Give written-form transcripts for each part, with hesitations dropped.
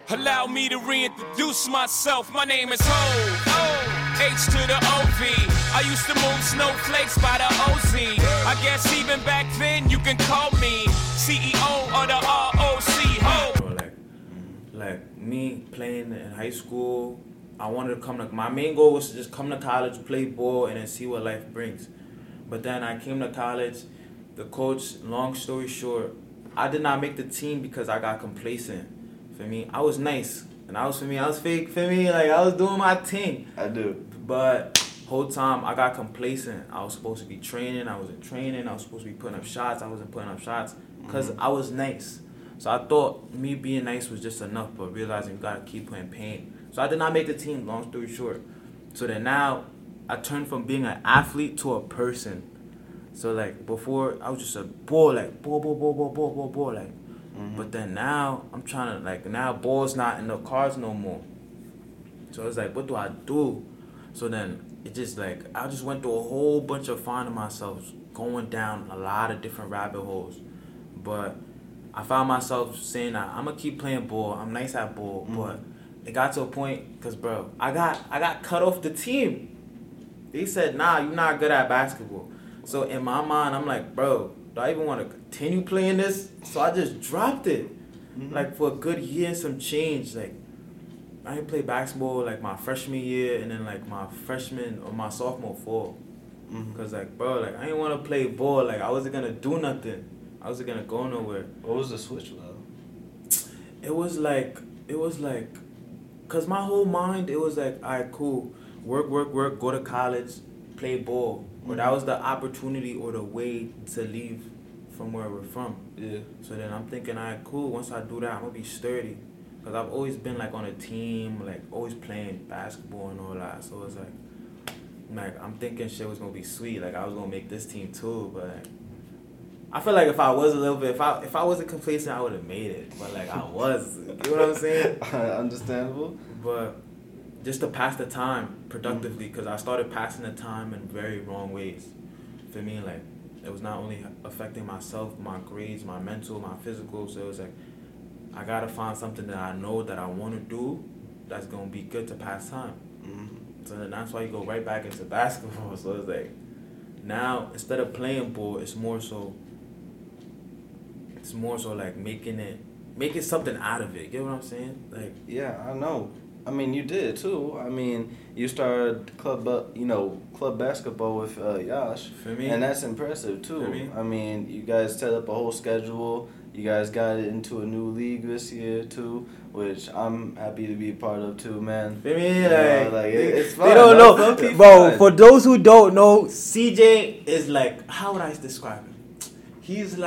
Allow me to reintroduce myself. My name is Ho, H to the OV. I used to move snowflakes by the OZ. I guess even back then you can call me CEO of the ROC. Ho. Like me playing in high school, I wanted to come to. My main goal was to just come to college, play ball, and then see what life brings. But then I came to college. The coach, long story short, I did not make the team because I got complacent. For me, I was nice, and I was fake. For me, like I was doing my thing. I do. But whole time I got complacent. I was supposed to be training. I wasn't training. I was supposed to be putting up shots. I wasn't putting up shots because I was nice. So I thought me being nice was just enough, but realizing you gotta keep playing pain. So I did not make the team. Long story short. So then now I turned from being an athlete to a person. So like before I was just a ball, like ball, like. But then now I'm trying to now ball's not in the cards no more. So it's like, what do I do? So then it just I just went through a whole bunch of finding myself, going down a lot of different rabbit holes. But I found myself saying that I'm gonna keep playing ball. I'm nice at ball, but it got to a point because bro, I got cut off the team. They said, nah, you're not good at basketball. So in my mind, I'm like, bro, do I even want to continue playing this? So I just dropped it. For a good year and some change. I didn't play basketball my freshman year and then my freshman or my sophomore fall. Because bro, I didn't want to play ball. I wasn't going to do nothing. I wasn't going to go nowhere. What was the switch, though? It was because my whole mind, it was all right, cool. Work, go to college, play ball. But that was the opportunity or the way to leave from where we're from. Yeah. So then I'm thinking, all right, cool. Once I do that, I'm going to be sturdy. Because I've always been, on a team, always playing basketball and all that. So it's I'm thinking shit was going to be sweet. I was going to make this team too. But I feel if I was a little bit, if I wasn't complacent, I would have made it. But, I was. You know what I'm saying? Understandable. But just to pass the time productively, because I started passing the time in very wrong ways. For me, it was not only affecting myself, my grades, my mental, my physical. So it was I gotta find something that I know that I want to do that's gonna be good to pass time. So then that's why you go right back into basketball. So it's now instead of playing ball, it's more so making something out of it. You get what I'm saying? Yeah, I know. I mean, you did too. I mean, you started club basketball with Yash, For me, and that's impressive too. For me. I mean, you guys set up a whole schedule. You guys got it into a new league this year too, which I'm happy to be a part of too, man. For me, it's fun. They don't know, bro. For those who don't know, CJ is how would I describe him? He's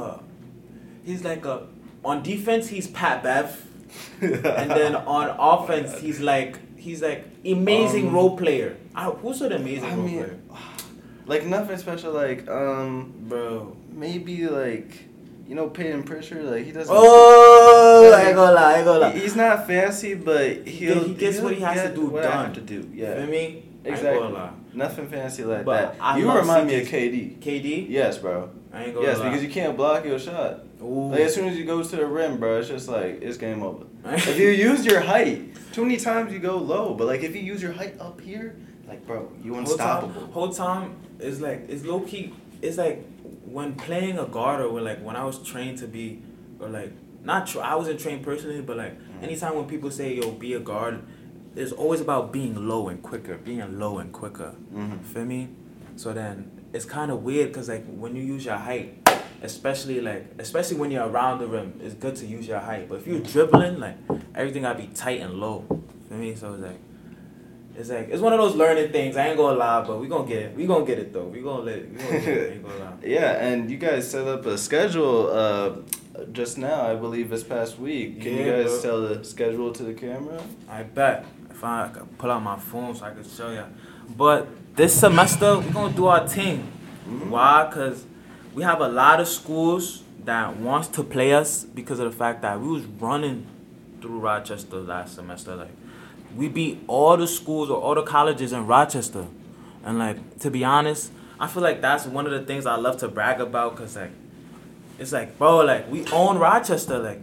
on defense he's Pat Bev. And then on offense, he's amazing role player. Who's an amazing role player? Nothing special. Bro, maybe Peyton Pritchard. He doesn't. Oh, I ain't gonna lie. He's not fancy, but he gets what he has to do what done. I have to do. Yeah. For me, Exactly. I ain't gonna lie. Nothing fancy like But that. You remind me of KD. KD? Yes, bro. I ain't gonna lie. Yes, because you can't block your shot. Ooh. As soon as you go to the rim, bro, it's just it's game over. If you use your height, too many times you go low. But if you use your height up here, bro, you unstoppable. Whole time is it's low key. It's when playing a guard or when I was trained to be I wasn't trained personally, but anytime when people say yo be a guard, it's always about being low and quicker. Feel me? So then it's kind of weird because when you use your height, especially when you're around the rim, it's good to use your height. But if you're dribbling, everything gotta be tight and low. Feel me? So it's one of those learning things. I ain't gonna lie, but we gonna get it. We gonna get it though. We gonna get it. Ain't gonna lie. Yeah, and you guys set up a schedule just now, I believe this past week. Can you guys tell the schedule to the camera? I bet. If I could pull out my phone so I could show you. But this semester we're gonna do our thing. Why? Cause we have a lot of schools that wants to play us because of the fact that we was running through Rochester last semester. We beat all the schools or all the colleges in Rochester. And to be honest, I feel that's one of the things I love to brag about because it's bro, we own Rochester.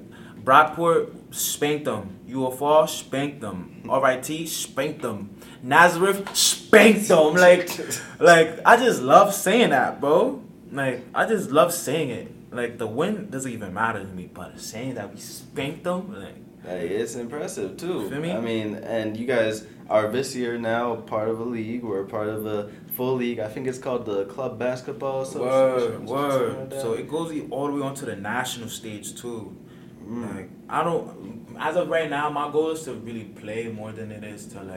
Brockport, spanked them. UFR, spanked them. RIT, spanked them. Nazareth, spanked them. Like I just love saying that, bro. Like I just love saying it. Like the win doesn't even matter to me, but saying that we spanked them, like. Hey, it's impressive too. Feel me? I mean, and you guys are this year now part of a league. We're part of a full league. I think it's called the Club Basketball Association. Word. Like that. So it goes all the way onto the national stage too. Like I don't. As of right now, my goal is to really play more than it is to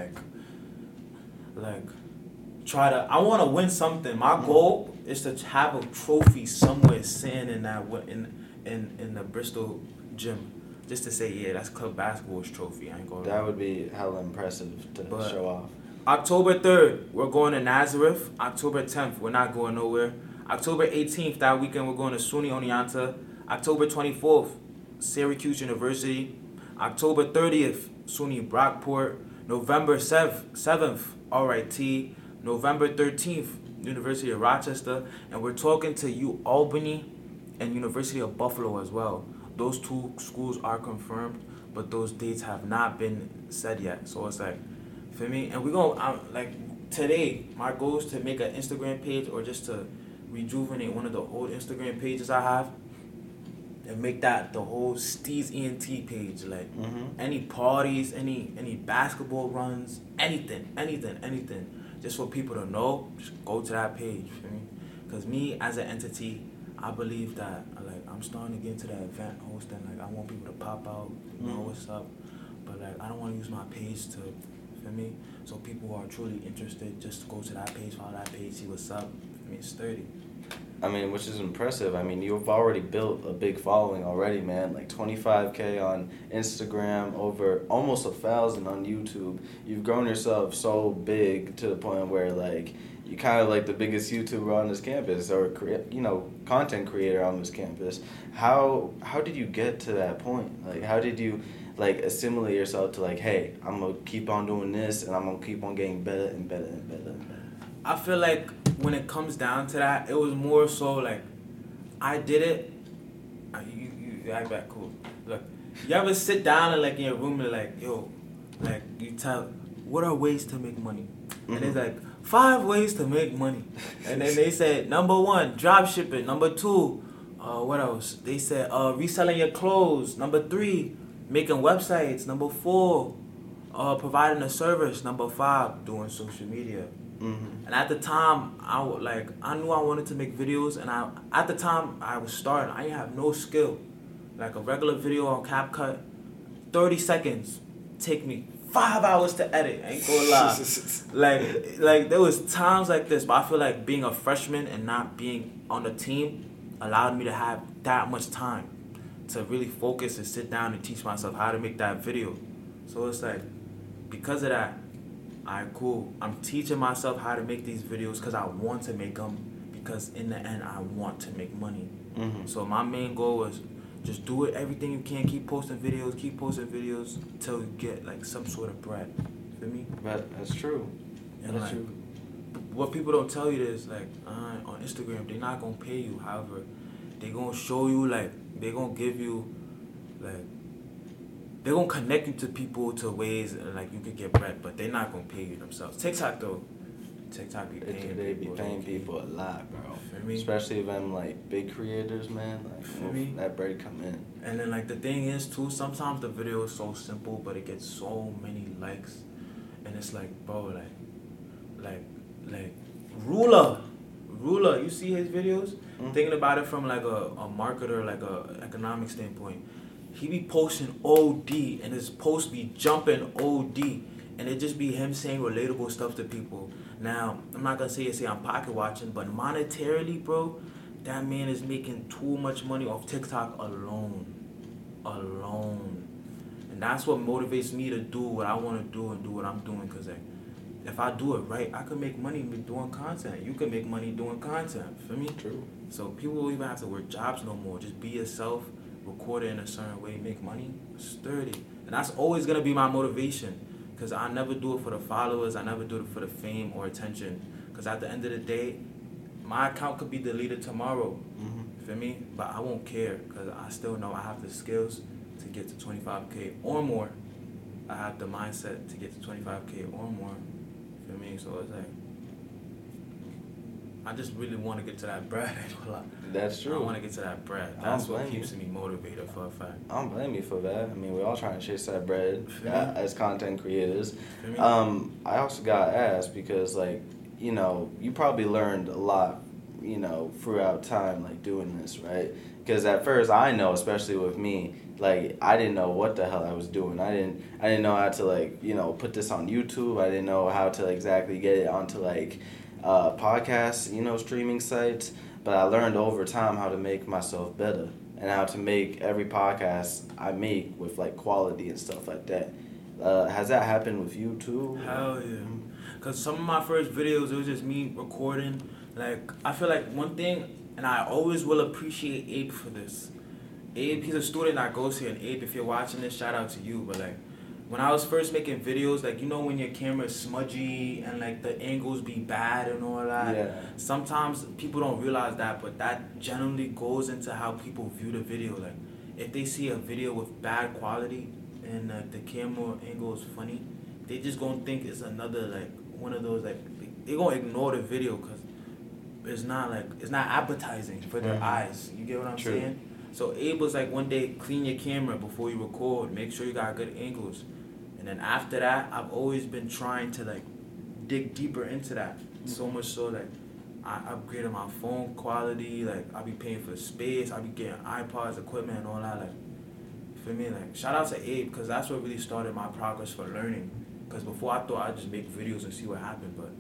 like try to. I want to win something. My goal is to have a trophy somewhere sitting in that in the Bristol gym. Just to say, yeah, that's club basketball's trophy. I ain't going. That would be hella impressive to show off. October 3rd, we're going to Nazareth. October 10th, we're not going nowhere. October 18th, that weekend, we're going to SUNY Oneonta. October 24th, Syracuse University. October 30th, SUNY Brockport. November 7th, RIT. November 13th, University of Rochester. And we're talking to UAlbany and University of Buffalo as well. Those two schools are confirmed, but those dates have not been said yet. So it's like, for me, and we're going to, like, today, my goal is to make an Instagram page or just to rejuvenate one of the old Instagram pages I have and make that the whole Steez ENT page. Like, any parties, any basketball runs, anything. Just for people to know, just go to that page, for me. Because me, as an entity, I believe that, like, I'm starting to get into that event hosting. Like, I want people to pop out, know what's up. But, like, I don't want to use my page to, for me. So people who are truly interested, just go to that page, follow that page, see what's up. For me, it's 30. I mean, which is impressive. I mean, you've already built a big following already, man. Like 25K on Instagram, over almost 1,000 on YouTube. You've grown yourself so big to the point where, like, you're kind of like the biggest YouTuber on this campus, or content creator on this campus. How did you get to that point? Like, how did you assimilate yourself to like, hey, I'm gonna keep on doing this, and I'm gonna keep on getting better and better and better and better? I feel like when it comes down to that, it was more so like I did it. You act back cool. Look, you ever sit down and like in your room and like, yo, like you tell, what are ways to make money? And it's like 5 ways to make money. And then they said, number 1, drop shipping. Number 2, what else? They said reselling your clothes. Number 3, making websites. Number 4, providing a service. Number 5, doing social media. And at the time, I knew I wanted to make videos, and at the time I was starting, I didn't have no skill. Like a regular video on CapCut, 30 seconds take me 5 hours to edit. I ain't gonna lie. like there was times like this, but I feel like being a freshman and not being on the team allowed me to have that much time to really focus and sit down and teach myself how to make that video. So it's like, because of that, alright, cool. I'm teaching myself how to make these videos because I want to make them, because in the end, I want to make money. So my main goal was just do it, everything you can. Keep posting videos until you get like some sort of bread. Feel me? That's true. And that's like, true. What people don't tell you is like on Instagram, they're not gonna pay you. However, they're gonna show you, like, they're gonna give you, like, they're gonna connect you to people to ways like you could get bread, but they're not gonna pay you themselves. TikTok though, be paying They be paying people a lot, bro. For me, especially them like big creators, man. Like, for me, that bread come in. And then like the thing is too, sometimes the video is so simple, but it gets so many likes, and it's like, bro, like Ruler, you see his videos? Thinking about it from like a marketer, like a economic standpoint. He be posting OD, and his posts be jumping OD, and it just be him saying relatable stuff to people. Now, I'm not gonna say I'm pocket watching, but monetarily, bro, that man is making too much money off TikTok alone. And that's what motivates me to do what I want to do and do what I'm doing, because like, if I do it right, I can make money doing content. You can make money doing content. Feel me? True. So people don't even have to work jobs no more. Just be yourself, record it in a certain way, make money. It's 30. And that's always going to be my motivation, because I never do it for the followers. I never do it for the fame or attention, because at the end of the day, my account could be deleted tomorrow. Feel me? But I won't care, because I still know I have the skills to get to 25K or more. I have the mindset to get to 25K or more. You feel me? So it's like, I just really want to get to that bread. That's true. I want to get to that bread. That's what keeps me motivated for a fact. I don't blame you for that. I mean, we're all trying to chase that bread as content creators. I also got asked because, like, you know, you probably learned a lot, you know, throughout time, like, doing this, right? Because at first, I know, especially with me, like, I didn't know what the hell I was doing. I didn't know how to, like, you know, put this on YouTube. I didn't know how to exactly get it onto, like, podcasts, you know, streaming sites. But I learned over time how to make myself better and how to make every podcast I make with, like, quality and stuff like that. Has that happened with you too? Hell yeah. Because some of my first videos, it was just me recording. Like, I feel like one thing, and I always will appreciate Abe for this. Abe, he's a student that goes here, and Abe, if you're watching this, shout out to you. But, like, when I was first making videos, like, you know when your camera is smudgy and, like, the angles be bad and all that? Yeah. Sometimes people don't realize that, but that generally goes into how people view the video. Like, if they see a video with bad quality and the camera angle is funny, they just gonna think it's another, like, one of those, like, they gonna ignore the video because it's not appetizing for their eyes. You get what I'm saying? So Abe was like, one day, clean your camera before you record. Make sure you got good angles. And then after that, I've always been trying to, like, dig deeper into that. So much so that I upgraded my phone quality. Like, I be paying for space. I be getting iPods, equipment, and all that. Like, you feel me? Like, shout out to Abe, because that's what really started my progress for learning. Because before, I thought I'd just make videos and see what happened. But,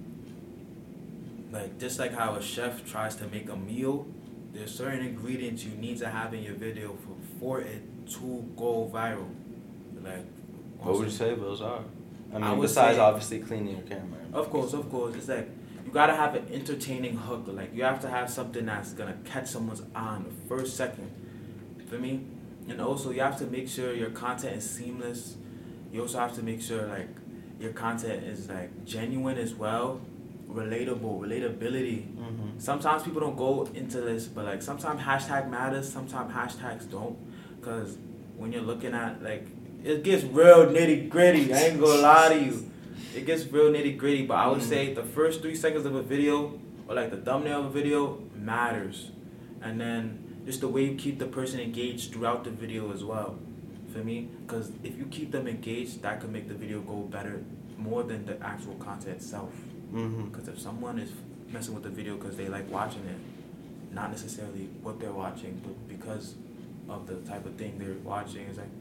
like, just like how a chef tries to make a meal, there's certain ingredients you need to have in your video for it to go viral. Like, what would you say those are? I mean, besides obviously cleaning your camera. Of course. It's like, you gotta have an entertaining hook. Like, you have to have something that's gonna catch someone's eye in the first second. For me? And also, you have to make sure your content is seamless. You also have to make sure, like, your content is, like, genuine as well. Relatability. Sometimes people don't go into this, but, like, sometimes hashtag matters, sometimes hashtags don't. Because when you're looking at, like, it gets real nitty gritty. I ain't gonna lie to you. It gets real nitty gritty, but I would say the first 3 seconds of a video, or like the thumbnail of a video, matters. And then just the way you keep the person engaged throughout the video as well. For me? Because if you keep them engaged, that could make the video go better more than the actual content itself. Because if someone is messing with the video because they like watching it, not necessarily what they're watching, but because of the type of thing they're watching, it's like,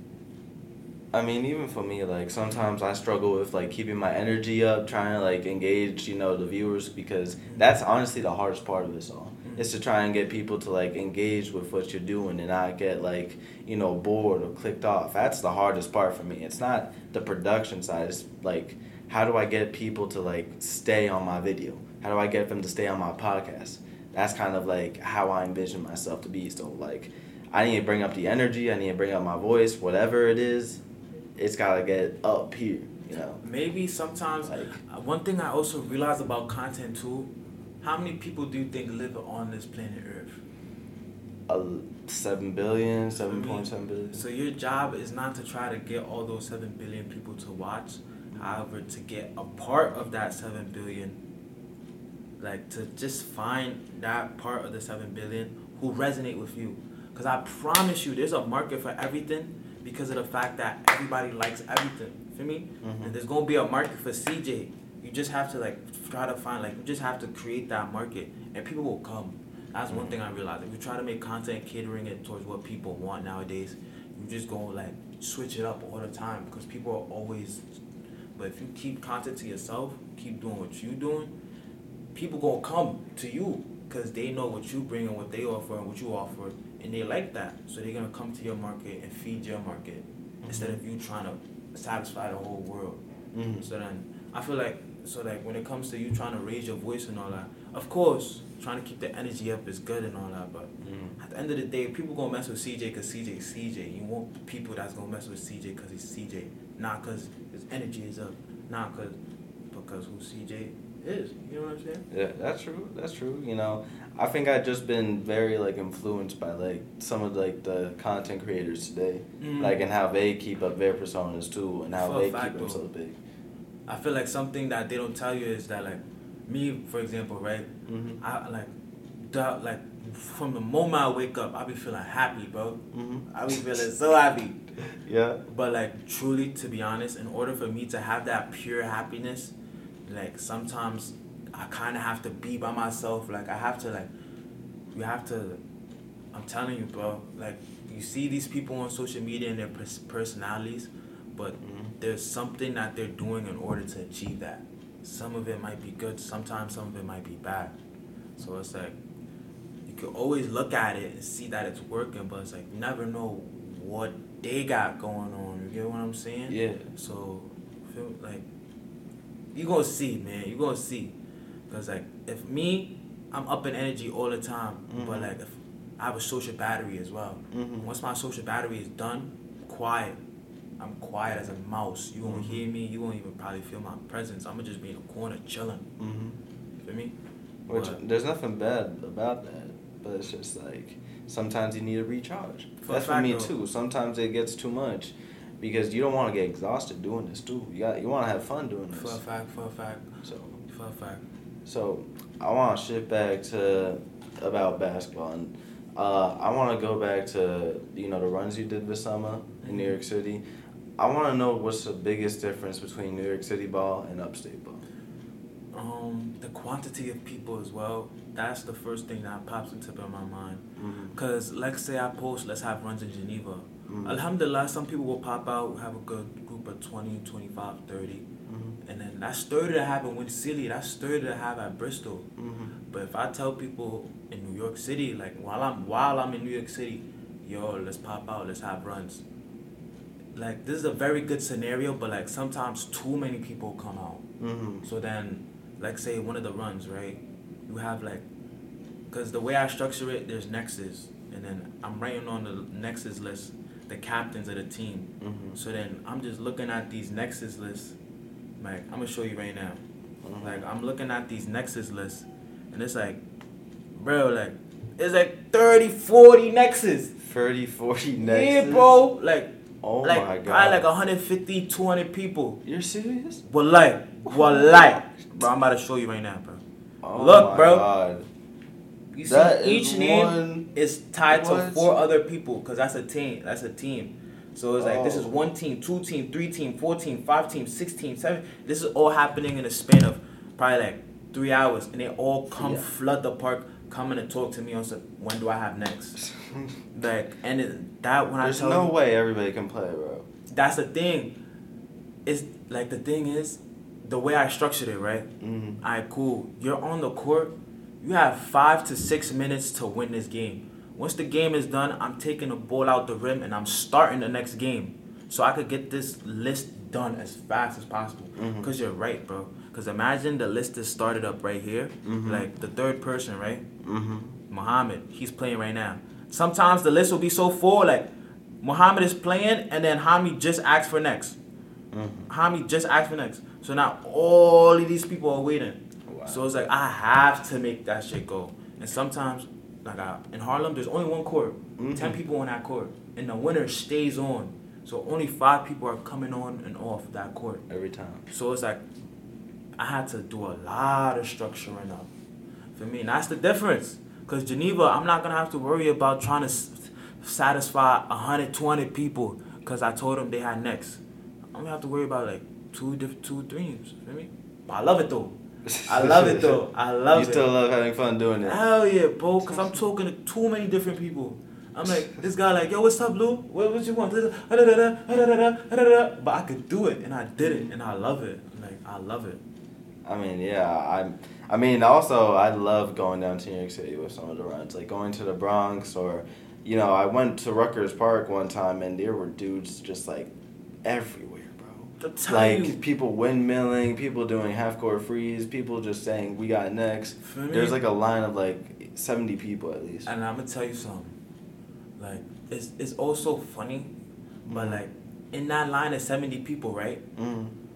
I mean, even for me, like, sometimes I struggle with, like, keeping my energy up, trying to, like, engage, you know, the viewers, because that's honestly the hardest part of this all. Is to try and get people to, like, engage with what you're doing and not get, like, you know, bored or clicked off. That's the hardest part for me. It's not the production side. It's, like, how do I get people to, like, stay on my video? How do I get them to stay on my podcast? That's kind of, like, how I envision myself to be. So, like, I need to bring up the energy. I need to bring up my voice. Whatever it is, it's got to get up here, you know? Maybe sometimes, like, one thing I also realized about content, too, how many people do you think live on this planet Earth? 7 billion, 7.7 billion. So your job is not to try to get all those 7 billion people to watch. However, to get a part of that 7 billion, like, to just find that part of the 7 billion who resonate with you. Because I promise you, there's a market for everything because of the fact that everybody likes everything. Feel me? And there's going to be a market for CJ. You just have to, like, try to find, like, you just have to create that market, and people will come. That's one thing I realized. If you try to make content catering it towards what people want nowadays, you just go, like, switch it up all the time because people are always. But if you keep content to yourself, keep doing what you doing, people gonna come to you because they know what you bring and what they offer and what you offer, and they like that. So they're gonna come to your market and feed your market instead of you trying to satisfy the whole world. So then I feel like, so like when it comes to you trying to raise your voice and all that, of course, trying to keep the energy up is good and all that, but at the end of the day, people gonna mess with CJ because CJ is CJ. You want people that's gonna mess with CJ because he's CJ, not because his energy is up, not because who's CJ is. You know what I'm saying? Yeah, that's true. That's true. You know, I think I've just been very like influenced by like some of like the content creators today, like and how they keep up their personas too, and how they keep themselves big. I feel like something that they don't tell you is that like me, for example, right? I like from the moment I wake up, I be feeling happy, bro. I be feeling so happy. Yeah. But like truly, to be honest, in order for me to have that pure happiness, like sometimes I kind of have to be by myself. Like I have to like, you have to. I'm telling you, bro. Like you see these people on social media and their personalities, but there's something that they're doing in order to achieve that. Some of it might be good. Sometimes some of it might be bad. So it's like you can always look at it and see that it's working, but it's like you never know what they got going on. You get what I'm saying? Yeah. So feel like you gonna see, man. You gonna see, cause like if me, I'm up in energy all the time, but like if I have a social battery as well. Once my social battery is done, quiet. I'm quiet as a mouse. You won't hear me. You won't even probably feel my presence. I'm gonna just be in a corner chilling. Feel me? Which there's nothing bad about that, but it's just like sometimes you need to recharge. That's for me too. Sometimes it gets too much because you don't want to get exhausted doing this too. You want to have fun doing this. For a fact. So I want to shift back to about basketball, and I want to go back to the runs you did this summer in New York City. I want to know what's the biggest difference between New York City ball and upstate ball. The quantity of people as well. That's the first thing that pops into my mind. Cause let's say I post, let's have runs in Geneva. Alhamdulillah, some people will pop out, have a good group of 20, 25, 30. And then that's 30 to have in Wind City, that's 30 to have at Bristol. But if I tell people in New York City, like while I'm in New York City, yo, let's pop out, let's have runs. Like this is a very good scenario, but like sometimes too many people come out. So then, like say one of the runs, right? You have like, cause the way I structure it, there's nexus, and then I'm writing on the nexus list the captains of the team. So then I'm just looking at these nexus lists. Like I'm gonna show you right now. Like I'm looking at these nexus lists, and it's like, bro, like it's like 30, 40 nexus. 30, 40 nexus. Yeah, bro. Like. Oh like, my God. Probably like 150, 200 people. You're serious? Wallahi. Bro, I'm about to show you right now, bro. Oh Look, my bro. God. You see, each name is tied to 4 other people, because that's a team. So it's like, this is 1 team, 2 team, 3 team, 4 team, 5 team, 6 team, 7. This is all happening in a span of probably like 3 hours. And they all come flood the park, coming to talk to me on when do I have next. Like, and that when There's I tell no you, way everybody can play, bro. that's the thing. It's like the thing is, the way I structured it, right? Alright, cool. You're on the court. You have 5 to 6 minutes to win this game. Once the game is done, I'm taking the ball out the rim and I'm starting the next game, so I could get this list done as fast as possible. Cause you're right, bro. Cause imagine the list is started up right here, like the third person, right? Muhammad, he's playing right now. Sometimes the list will be so full, like Muhammad is playing, and then Hami just asked for next. Hami just asked for next. So now all of these people are waiting. Wow. So it's like I have to make that shit go. And sometimes, like in Harlem, there's only one court, 10 people on that court, and the winner stays on. So only 5 people are coming on and off that court every time. So it's like I had to do a lot of structuring up. For me, and that's the difference. Because Geneva, I'm not going to have to worry about trying to satisfy 120 people because I told them they had next. I'm going to have to worry about like two dreams. You feel me? But I love it though. I love it. You still love having fun doing it? Hell yeah, bro. Because I'm talking to too many different people. I'm like, this guy like, yo, what's up, Lou? What you want? But I could do it, and I did it, and I love it. Like, I love it. I mean, yeah, I mean, also, I love going down to New York City with some of the runs, like going to the Bronx, or, I went to Rutgers Park one time, and there were dudes just, like, everywhere, bro. Like, people windmilling, people doing half-court freeze, people just saying, we got next. There's, like, a line of, like, 70 people at least. And I'm going to tell you something. Like, it's also funny, but, like, in that line of 70 people, right?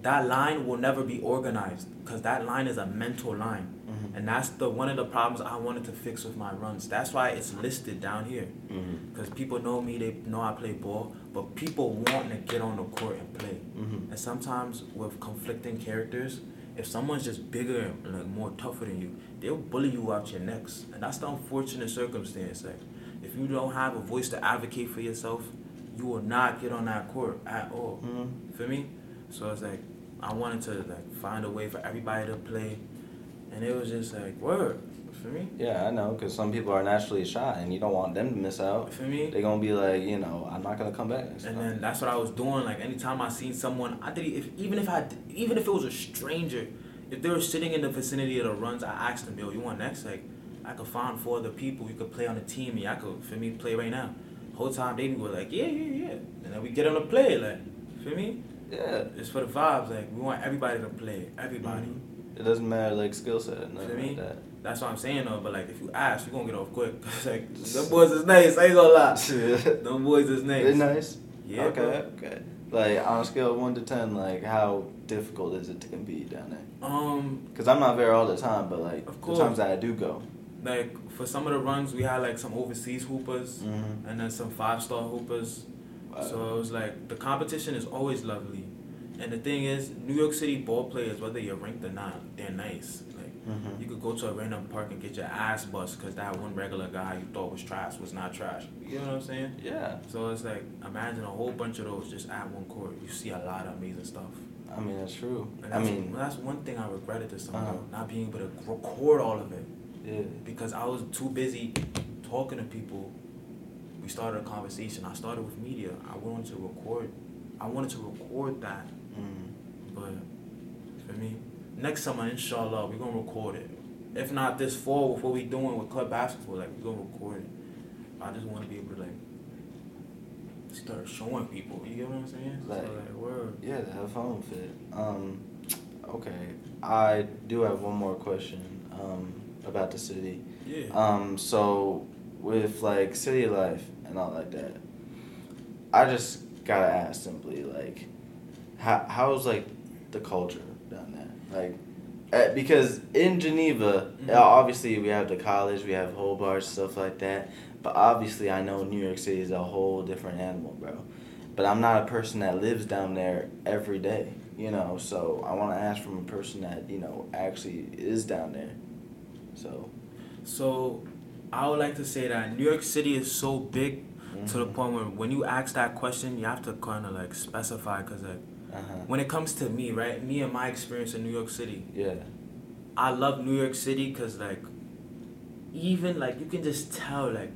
that line will never be organized because that line is a mental line. And that's one of the problems I wanted to fix with my runs. That's why it's listed down here. Because people know me, they know I play ball, but people want to get on the court and play. And sometimes with conflicting characters, if someone's just bigger and like more tougher than you, they'll bully you out your necks. And that's the unfortunate circumstance. Like, if you don't have a voice to advocate for yourself, you will not get on that court at all. Feel me? So it's like, I wanted to like find a way for everybody to play. And it was just like, word, for me? Yeah, I know, because some people are naturally shy, and you don't want them to miss out. For me? They're going to be like, you know, I'm not going to come back next time. And then that's what I was doing. Like, anytime I seen someone, even if it was a stranger, if they were sitting in the vicinity of the runs, I asked them, yo, you want next? Like, I could find 4 other people you could play on the team, and I could, for me, play right now. Whole time they were like, yeah. And then we get on the play, like, feel me? Yeah. It's for the vibes. Like, we want everybody to play. Everybody. It doesn't matter, like, skill set, nothing like that. That's what I'm saying, though. But, like, if you ask, you're going to get off quick. Like, them boys is nice. I ain't going to lie. Them boys is nice. They're nice? Yeah. Okay. Like, on a scale of 1 to 10, like, how difficult is it to compete down there? Because I'm not there all the time, but, like, the times that I do go. Like, for some of the runs, we had, like, some overseas hoopers and then some 5-star hoopers. Wow. So it was, like, the competition is always lovely. And the thing is, New York City ball players, whether you're ranked or not, they're nice. Like, you could go to a random park and get your ass bust because that one regular guy you thought was trash was not trash. You know what I'm saying? Yeah. So it's like, imagine a whole bunch of those just at one court. You see a lot of amazing stuff. I mean, that's true. And that's one thing I regretted this summer, not being able to record all of it. Yeah. Because I was too busy talking to people. We started a conversation. I started with media. I wanted to record that. But for me, next summer, inshallah, we're going to record it. If not this fall, with what we're doing with club basketball, like, we're going to record it. I just want to be able to, like, start showing people. You get what I'm saying? Like, so, like, word. Yeah, to have fun with it. Okay. I do have one more question about the city. Yeah. So, with, like, city life and all like that, I just gotta ask simply, like, how's, like, the culture down there? Like, because in Geneva, obviously we have the college, we have Hobart, stuff like that, but obviously I know New York City is a whole different animal, bro. But I'm not a person that lives down there every day, you know, so I want to ask from a person that, you know, actually is down there, So, I would like to say that New York City is so big to the point where when you ask that question, you have to kind of, like, specify, because, like, when it comes to me, right, me and my experience in New York City, I love New York City because, like, even, like, you can just tell, like,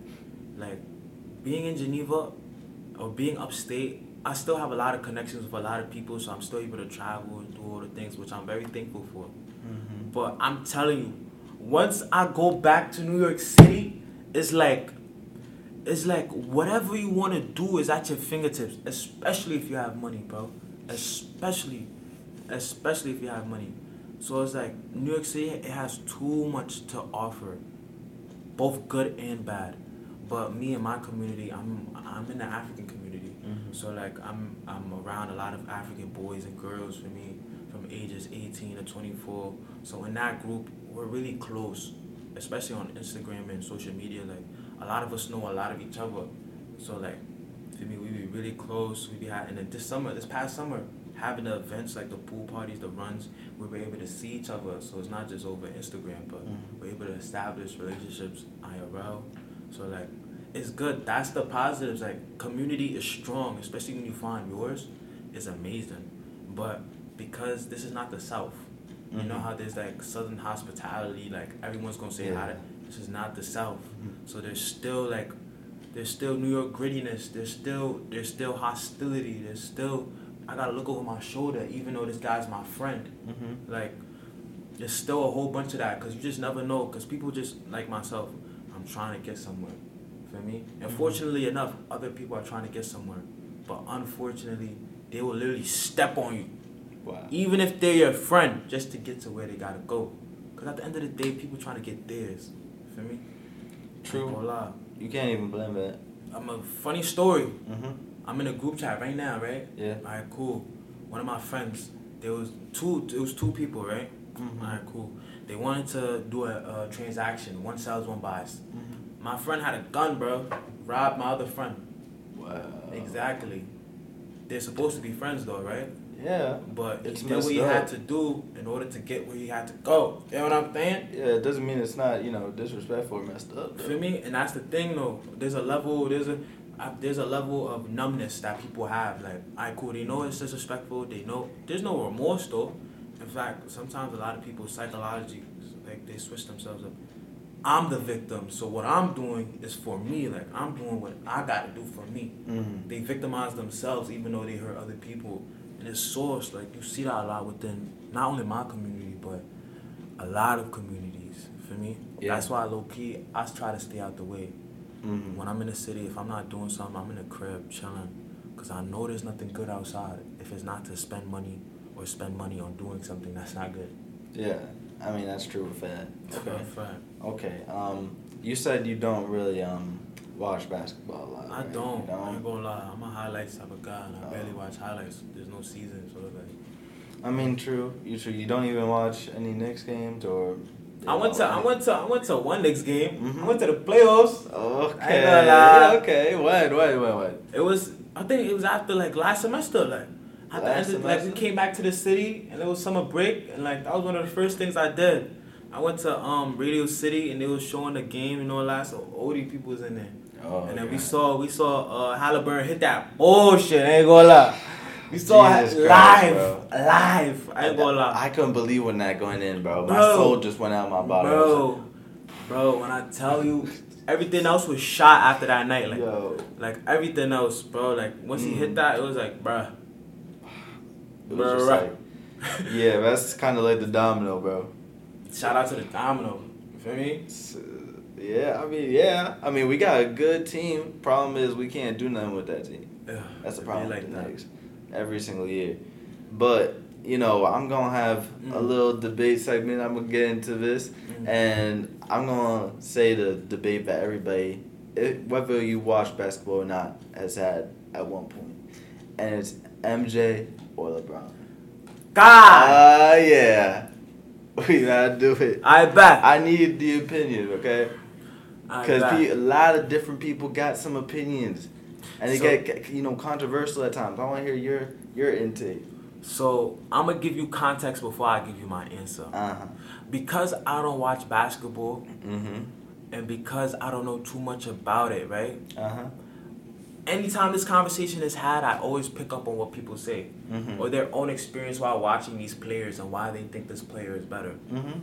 being in Geneva or being upstate, I still have a lot of connections with a lot of people, so I'm still able to travel and do all the things, which I'm very thankful for. But I'm telling you, once I go back to New York City, it's like whatever you want to do is at your fingertips, especially if you have money, bro. Especially if you have money. So it's like New York City, it has too much to offer, both good and bad. But me and my community, I'm in the African community, so like I'm around a lot of African boys and girls for me from ages 18 to 24. So in that group, we're really close, especially on Instagram and social media. Like, a lot of us know a lot of each other. So, like, for me, we be really close. We be having, and this past summer, having the events like the pool parties, the runs, we were able to see each other. So it's not just over Instagram, but we're able to establish relationships IRL. So, like, it's good. That's the positives. Like, community is strong, especially when you find yours. It's amazing. But because this is not the South, you know how there's, like, Southern hospitality, like, everyone's gonna say hi. This is not the South. So there's still New York grittiness. There's still hostility. There's still, I gotta look over my shoulder even though this guy's my friend. Like, there's still a whole bunch of that, because you just never know, because people just, like myself, I'm trying to get somewhere. Feel me? And fortunately enough, other people are trying to get somewhere. But unfortunately, they will literally step on you. Wow. Even if they're your friend, just to get to where they gotta go. Because at the end of the day, people trying to get theirs. Feel me? True. You can't even blame that. I'm a funny story. I'm in a group chat right now, right? Yeah. Alright, cool. One of my friends, There was two. It was two people, right? Mm-hmm. All right, cool. They wanted to do a transaction. One sells, one buys. Mm-hmm. My friend had a gun, bro. Robbed my other friend. Wow. Exactly. They're supposed to be friends, though, right? Yeah. But It's he did what messed he up. had to do in order to get where he had to go. You know what I'm saying? Yeah, it doesn't mean it's not, disrespectful or messed up. Though. Feel me? And that's the thing, though. There's a level of numbness that people have. Like, alright, cool. They know it's disrespectful. They know there's no remorse, though. In fact, sometimes a lot of people psychologically, like, they switch themselves up. I'm the victim, so what I'm doing is for me. Like, I'm doing what I gotta do for me. Mm-hmm. They victimize themselves even though they hurt other people. And it's source, like, you see that a lot within not only my community, but a lot of communities. For me, Yeah. that's why low key I try to stay out the way. Mm-hmm. When I'm in the city, if I'm not doing something, I'm in the crib chilling, cause I know there's nothing good outside if it's not to spend money or spend money on doing something that's not good. Yeah, I mean that's true with that. Okay. Fair. Okay. You said you don't really watch basketball a lot. I right? don't. You I ain't gonna lie. I'm a highlights type of guy, and I barely watch highlights. There's no season, so like. I mean, true. You don't even watch any Knicks games or. I went to one Knicks game. Mhm. I went to the playoffs. Okay. I ain't gonna lie. Okay. When? It was. I think it was after like last semester. Like at the Last end, like we semester? came back to the city, and it was summer break, and like that was one of the first things I did. I went to Radio City, and they was showing the game and all that. So OD people was in there, Oh, and then okay. we saw Halliburton hit that bullshit. I ain't gonna lie. We saw it Jesus Christ, bro. live. I ain't gonna lie. I couldn't believe when that going in, bro. My Bro. soul just went out my body. I was Bro, when I tell you, everything else was shot after that night. Like, like, yo. like everything else, bro. Like once he hit that, it was like, bruh. It was just like, yeah, that's kind of like the domino, bro. Shout out to the Domino. You feel me? It's, I mean, we got a good team. Problem is, we can't do nothing with that team. Ugh, That's the it problem be with the that. Knicks. Every single year. But, I'm going to have a little debate segment. I'm going to get into this. And I'm going to say the debate that everybody, whether you watch basketball or not, has had at one point. And it's MJ or LeBron. God! Yeah. We got to do it. I bet. I need the opinion, okay? I Because bet. a lot of different people got some opinions. And they So- get controversial at times. I want to hear your intake. So I'm gonna give you context before I give you my answer. Uh-huh. Because I don't watch basketball, Mm-hmm. and because I don't know too much about it, right? Uh-huh. Anytime this conversation is had, I always pick up on what people say Mhm. or their own experience while watching these players and why they think this player is better. Mm-hmm.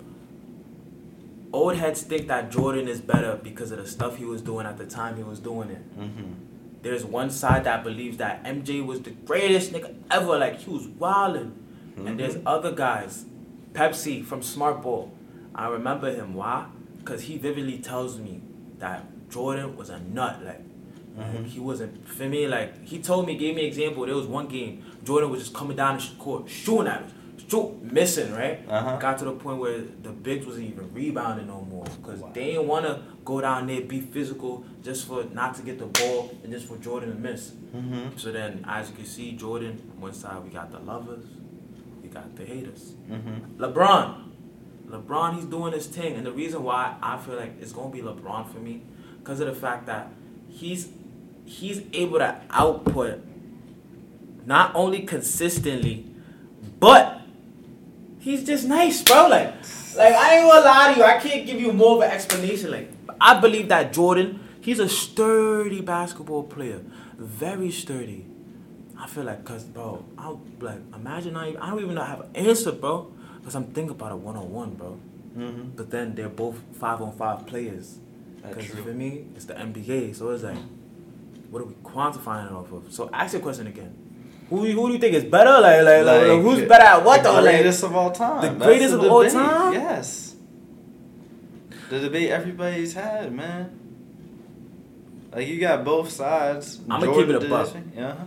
Old heads think that Jordan is better because of the stuff he was doing at the time he was doing it. Mm-hmm. There's one side that believes that MJ was the greatest nigga ever, like he was wildin'. And there's other guys, Pepsi from Smart Ball. I remember him. Why? Because he vividly tells me that Jordan was a nut. Like he wasn't. For me, like he told me, gave me an example. There was one game Jordan was just coming down the court, shooting at us, missing. Right? Uh-huh. Got to the point where the bigs wasn't even rebounding no more because they didn't want to go down there, be physical, just for not to get the ball and just for Jordan to miss. Mm-hmm. So then, as you can see, Jordan, one side we got the lovers, we got the haters. Mm-hmm. LeBron, he's doing his thing, and the reason why I feel like it's gonna be LeBron for me, because of the fact that he's able to output not only consistently, but he's just nice, bro. Like I ain't gonna lie to you, I can't give you more of an explanation. Like I believe that Jordan, he's a sturdy basketball player, very sturdy. I feel like, cause bro, imagine I don't even have an answer, bro, cause I'm thinking about a 1-on-1, bro. Mm-hmm. But then they're both 5-on-5 players. That's Cause true. for me, it's the NBA, so it's like, what are we quantifying it off of? So ask your question again. Who do you think is better? Like who's better at what though? The Like, greatest of all time. the That's greatest of all debate. time? Yes. The debate everybody's had, man. Like you got both sides. I'ma keep it a did buck. his thing. Yeah.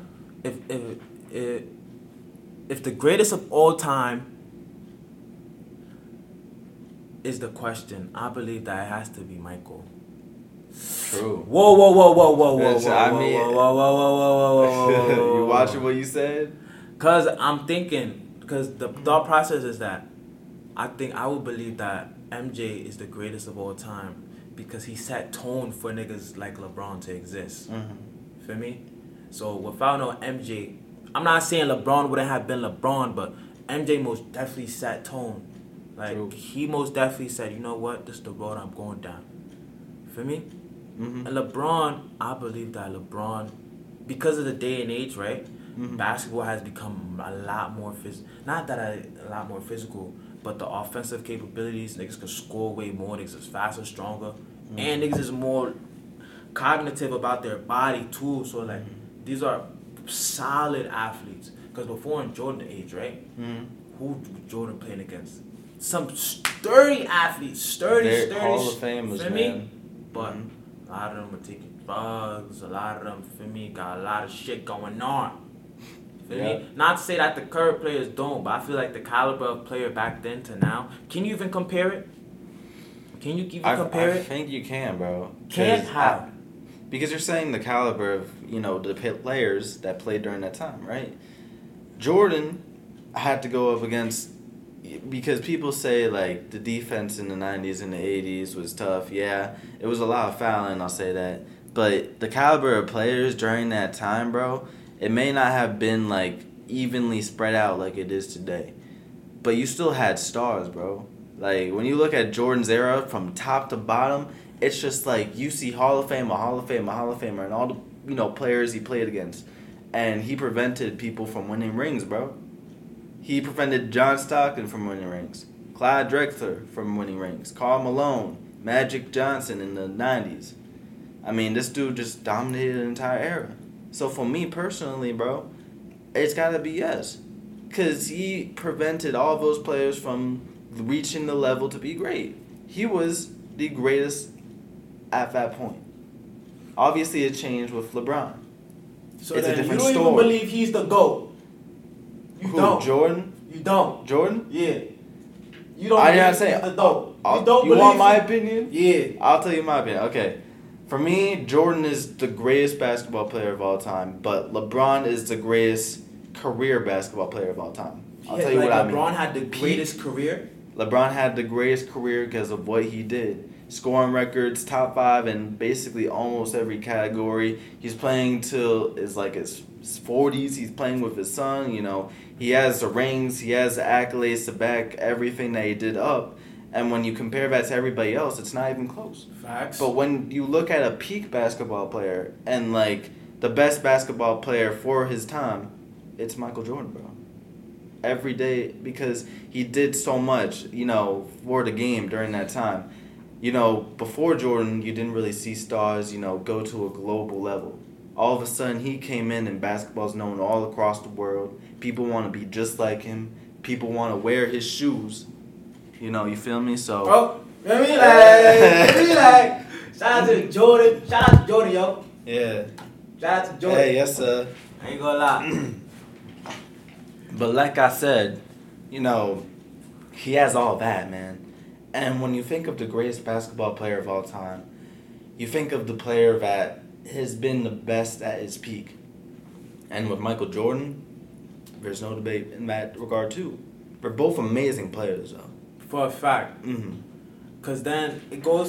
If the greatest of all time is the question, I believe that it has to be Michael. True. Whoa. Yes, I mean- Whoa. You watching what you said? Cause I'm thinking, because the thought process is that I would believe that MJ is the greatest of all time because he set tone for niggas like LeBron to exist. Feel me? So without no MJ, I'm not saying LeBron wouldn't have been LeBron, but MJ most definitely set tone. Like, True. he most definitely said, you know what, this is the road I'm going down. Feel me? And LeBron, I believe that LeBron, because of the day and age, right? Basketball has become a lot more a lot more physical, but the offensive capabilities, niggas can score way more, niggas is faster, stronger, and niggas is more cognitive about their body too. So like, these are solid athletes. Because before in Jordan age, right? Who was Jordan playing against? Some sturdy athletes, sturdy. Hall of Famers, feel man. me? But a lot of them are taking drugs. A lot of them, feel me, got a lot of shit going on. Feel me? Not to say that the current players don't, but I feel like the caliber of player back then to now. Can you even compare it? Can you even compare I it? think you can, bro. Can't have. Because you're saying the caliber of, the players that played during that time, right? Jordan had to go up against, because people say, like, the defense in the 90s and the 80s was tough. Yeah, it was a lot of fouling, I'll say that. But the caliber of players during that time, bro, it may not have been, like, evenly spread out like it is today. But you still had stars, bro. Like, when you look at Jordan's era from top to bottom, it's just like you see Hall of Famer, and all the players he played against, and he prevented people from winning rings, bro. He prevented John Stockton from winning rings, Clyde Drexler from winning rings, Karl Malone, Magic Johnson in the 90s. I mean, this dude just dominated the entire era. So for me personally, bro, it's gotta be yes, because he prevented all those players from reaching the level to be great. He was the greatest at that point. Obviously, it changed with LeBron. So it's then a different you don't story. even believe he's the GOAT. You don't. Jordan? You don't. Jordan? Yeah. You don't I believe didn't say he's the GOAT. You want my opinion? Yeah. I'll tell you my opinion. Okay. For me, Jordan is the greatest basketball player of all time, but LeBron is the greatest career basketball player of all time. I'll tell you what I mean. LeBron had the greatest career. LeBron had the greatest career because of what he did. Scoring records, top 5 in basically almost every category. He's playing till his 40s. He's playing with his son. He has the rings. He has the accolades to back everything that he did up. And when you compare that to everybody else, it's not even close. Facts. But when you look at a peak basketball player and the best basketball player for his time, it's Michael Jordan, bro. Every day, because he did so much, for the game during that time. Before Jordan, you didn't really see stars, go to a global level. All of a sudden, he came in and basketball's known all across the world. People want to be just like him. People want to wear his shoes. You feel me? So. Bro, let me like. Shout out to Jordan. Shout out to Jordan, yo. Yeah. Shout out to Jordan. Hey, yes, sir. I ain't gonna lie. But like I said, he has all that, man. And when you think of the greatest basketball player of all time, you think of the player that has been the best at his peak. And with Michael Jordan, there's no debate in that regard too. They're both amazing players, though. For a fact. Cause then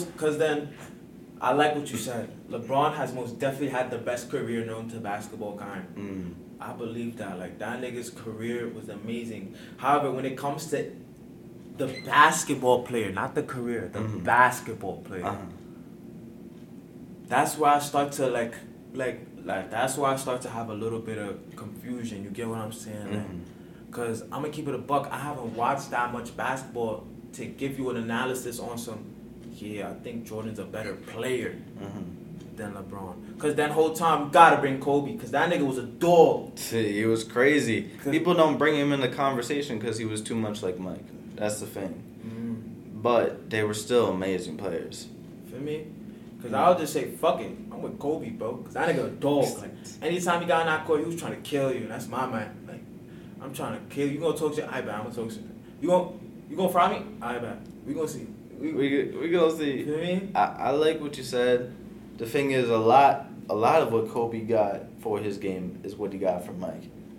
I like what you said. LeBron has most definitely had the best career known to basketball kind. I believe that. That nigga's career was amazing. However, when it comes to the basketball player, not the career, the basketball player. That's where I start to that's where I start to have a little bit of confusion. You get what I'm saying? Cause I'm gonna keep it a buck. I haven't watched that much basketball to give you an analysis on some. Yeah, I think Jordan's a better player than LeBron. Cause that whole time you gotta bring Kobe. Cause that nigga was a dog. He was crazy. People don't bring him in the conversation because he was too much like Mike. That's the thing. But they were still amazing players. Feel me? Because I'll just say, fuck it. I'm with Kobe, bro. Because that nigga a dog. Anytime he got in that court, he was trying to kill you. That's my man. I'm trying to kill you. You gonna talk shit? I bet. I'm gonna talk shit. You gonna fry me? I bet. We gonna see. We gonna see. You know what I mean? I like what you said. The thing is, a lot of what Kobe got for his game is what he got from Mike.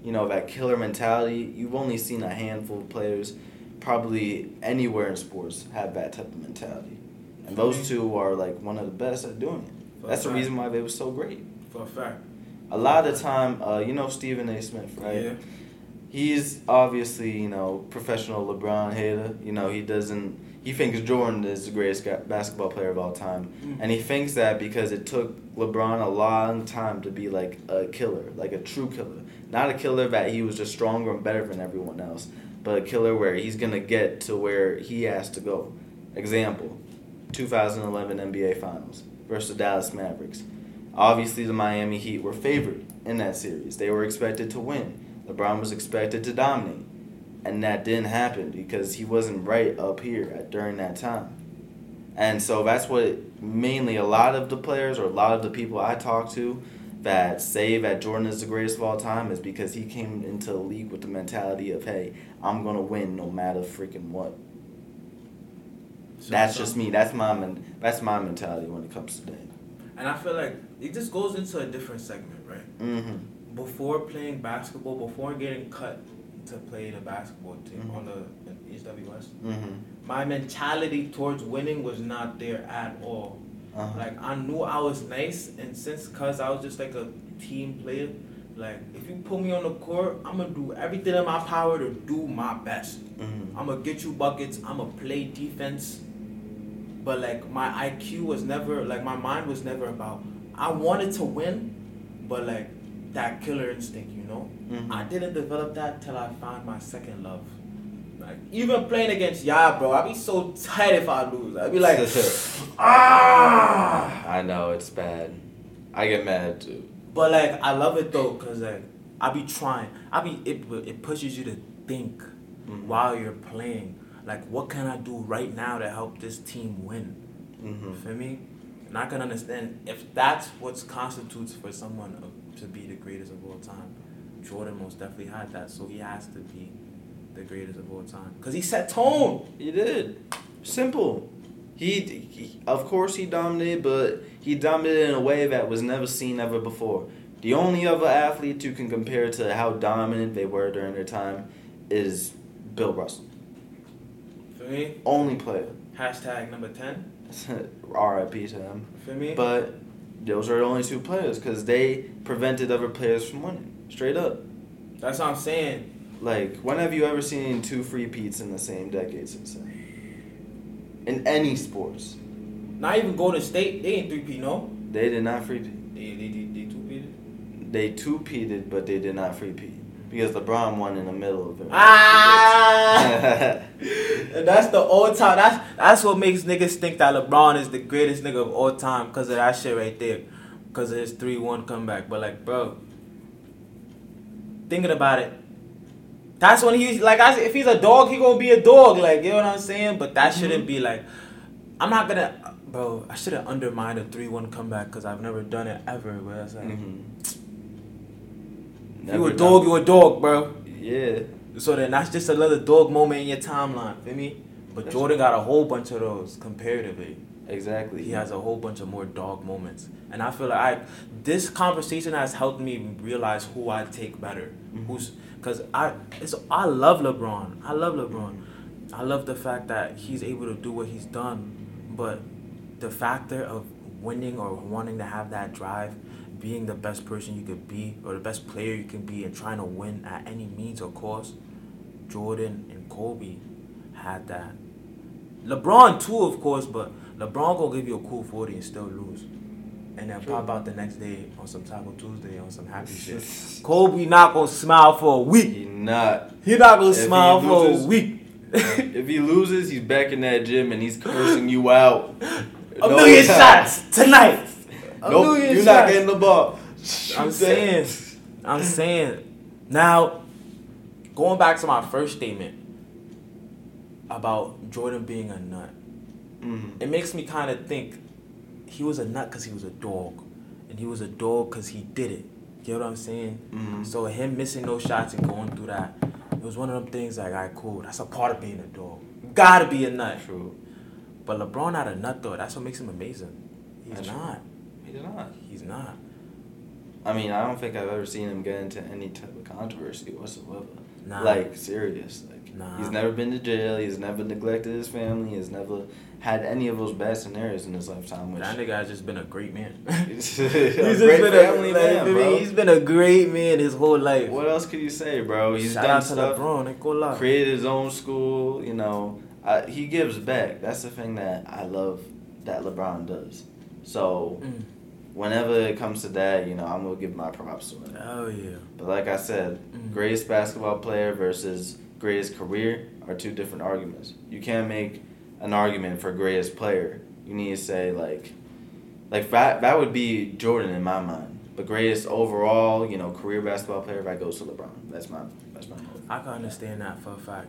that killer mentality, you've only seen a handful of players probably anywhere in sports have that type of mentality. And those two are like one of the best at doing it. That's the reason why they were so great. For a fact. A lot of the time, Stephen A. Smith, right? Yeah. He's obviously, professional LeBron hater. He thinks Jordan is the greatest basketball player of all time. Mm-hmm. And he thinks that because it took LeBron a long time to be like a killer, like a true killer. Not a killer that he was just stronger and better than everyone else, but a killer where he's going to get to where he has to go. Example, 2011 NBA Finals versus the Dallas Mavericks. Obviously, the Miami Heat were favored in that series. They were expected to win. LeBron was expected to dominate. And that didn't happen because he wasn't right up here during that time. And so that's what mainly a lot of the players or a lot of the people I talk to that say that Jordan is the greatest of all time is because he came into the league with the mentality of, hey, I'm going to win no matter freaking what. That's just me. That's my mentality when it comes to that. And I feel like it just goes into a different segment, right? Mm-hmm. Before playing basketball, before getting cut to play the basketball team on the East WS, my mentality towards winning was not there at all. Like, I knew I was nice, and because I was just like a team player, like, if you put me on the court, I'm going to do everything in my power to do my best. I'm going to get you buckets, I'm going to play defense. But, like, my IQ was never, like, my mind was never about, I wanted to win, but, like, that killer instinct, I didn't develop that till I found my second love. Like, even playing against bro, I'd be so tight if I lose. I'd be like, I know, it's bad. I get mad, too. But, like, I love it, though, because, like, I be trying. It pushes you to think while you're playing. Like, what can I do right now to help this team win? You feel me? And I can understand if that's what constitutes for someone to be the greatest of all time. Jordan most definitely had that, so he has to be the greatest of all time. Because he set tone. He did. Simple. He of course he dominated, but he dominated in a way that was never seen ever before. The only other athlete you can compare to how dominant they were during their time is Bill Russell. For me? Only player. Hashtag number 10. R.I.P. to him. For me? But those are the only two players because they prevented other players from winning. Straight up. That's what I'm saying. Like, when have you ever seen two free-peats in the same decade since then? In any sports. Not even Golden State. They ain't 3-peat, no? They did not free-peat. They 2-peated? They 2-peated, but they did not free-peat. Because LeBron won in the middle of it. And that's the old time. That's what makes niggas think that LeBron is the greatest nigga of all time because of that shit right there. Because of his 3-1 comeback. But, like, bro, thinking about it, that's when he's like, if he's a dog, he gonna be a dog. Like, you know what I'm saying? But that shouldn't be like, I'm not gonna, bro, I shouldn't undermine a 3-1 comeback because I've never done it ever. But it's like, you a dog, bro. Yeah. So then that's just another dog moment in your timeline, feel me? But Jordan got a whole bunch of those comparatively. Exactly. He has a whole bunch of more dog moments. And I feel like this conversation has helped me realize who I take better. Because I love LeBron. I love the fact that he's able to do what he's done. But the factor of winning or wanting to have that drive, being the best person you could be or the best player you can be and trying to win at any means or cost, Jordan and Kobe had that. LeBron too, of course, but LeBron gonna give you a cool 40 and still lose. And then pop out the next day on some Taco Tuesday on some happy shit. Kobe not gonna smile for a week. He not gonna smile for a week. If he loses, he's back in that gym and he's cursing you out. A million shots tonight. Nope, you're not getting the ball. I'm saying. Now, going back to my first statement about Jordan being a nut, it makes me kind of think he was a nut because he was a dog. And he was a dog because he did it. You know what I'm saying? So him missing those shots and going through that, it was one of them things like, all right, cool. That's a part of being a dog. You gotta be a nut. True. But LeBron not a nut, though. That's what makes him amazing. He's not. He's not. He's not. I mean, I don't think I've ever seen him get into any type of controversy whatsoever. Nah. Like, serious. Like, Nah. he's never been to jail. He's never neglected his family. He's never had any of those bad scenarios in his lifetime. Which That nigga has just been a great man. he's He's a just great been family a, man, bro. He's been a great man his whole life. What else could you say, bro? He's Shout done out to stuff. LeBron, ain't gonna lie. Created his own school. You know, he gives back. That's the thing that I love that LeBron does. So. Whenever it comes to that, you know, I'm going to give my props to him. Oh, yeah. But like I said, greatest basketball player versus greatest career are two different arguments. You can't make an argument for greatest player. You need to say, like that would be Jordan in my mind. But greatest overall, you know, career basketball player, that goes to LeBron. That's my vote. I can understand that for a fact.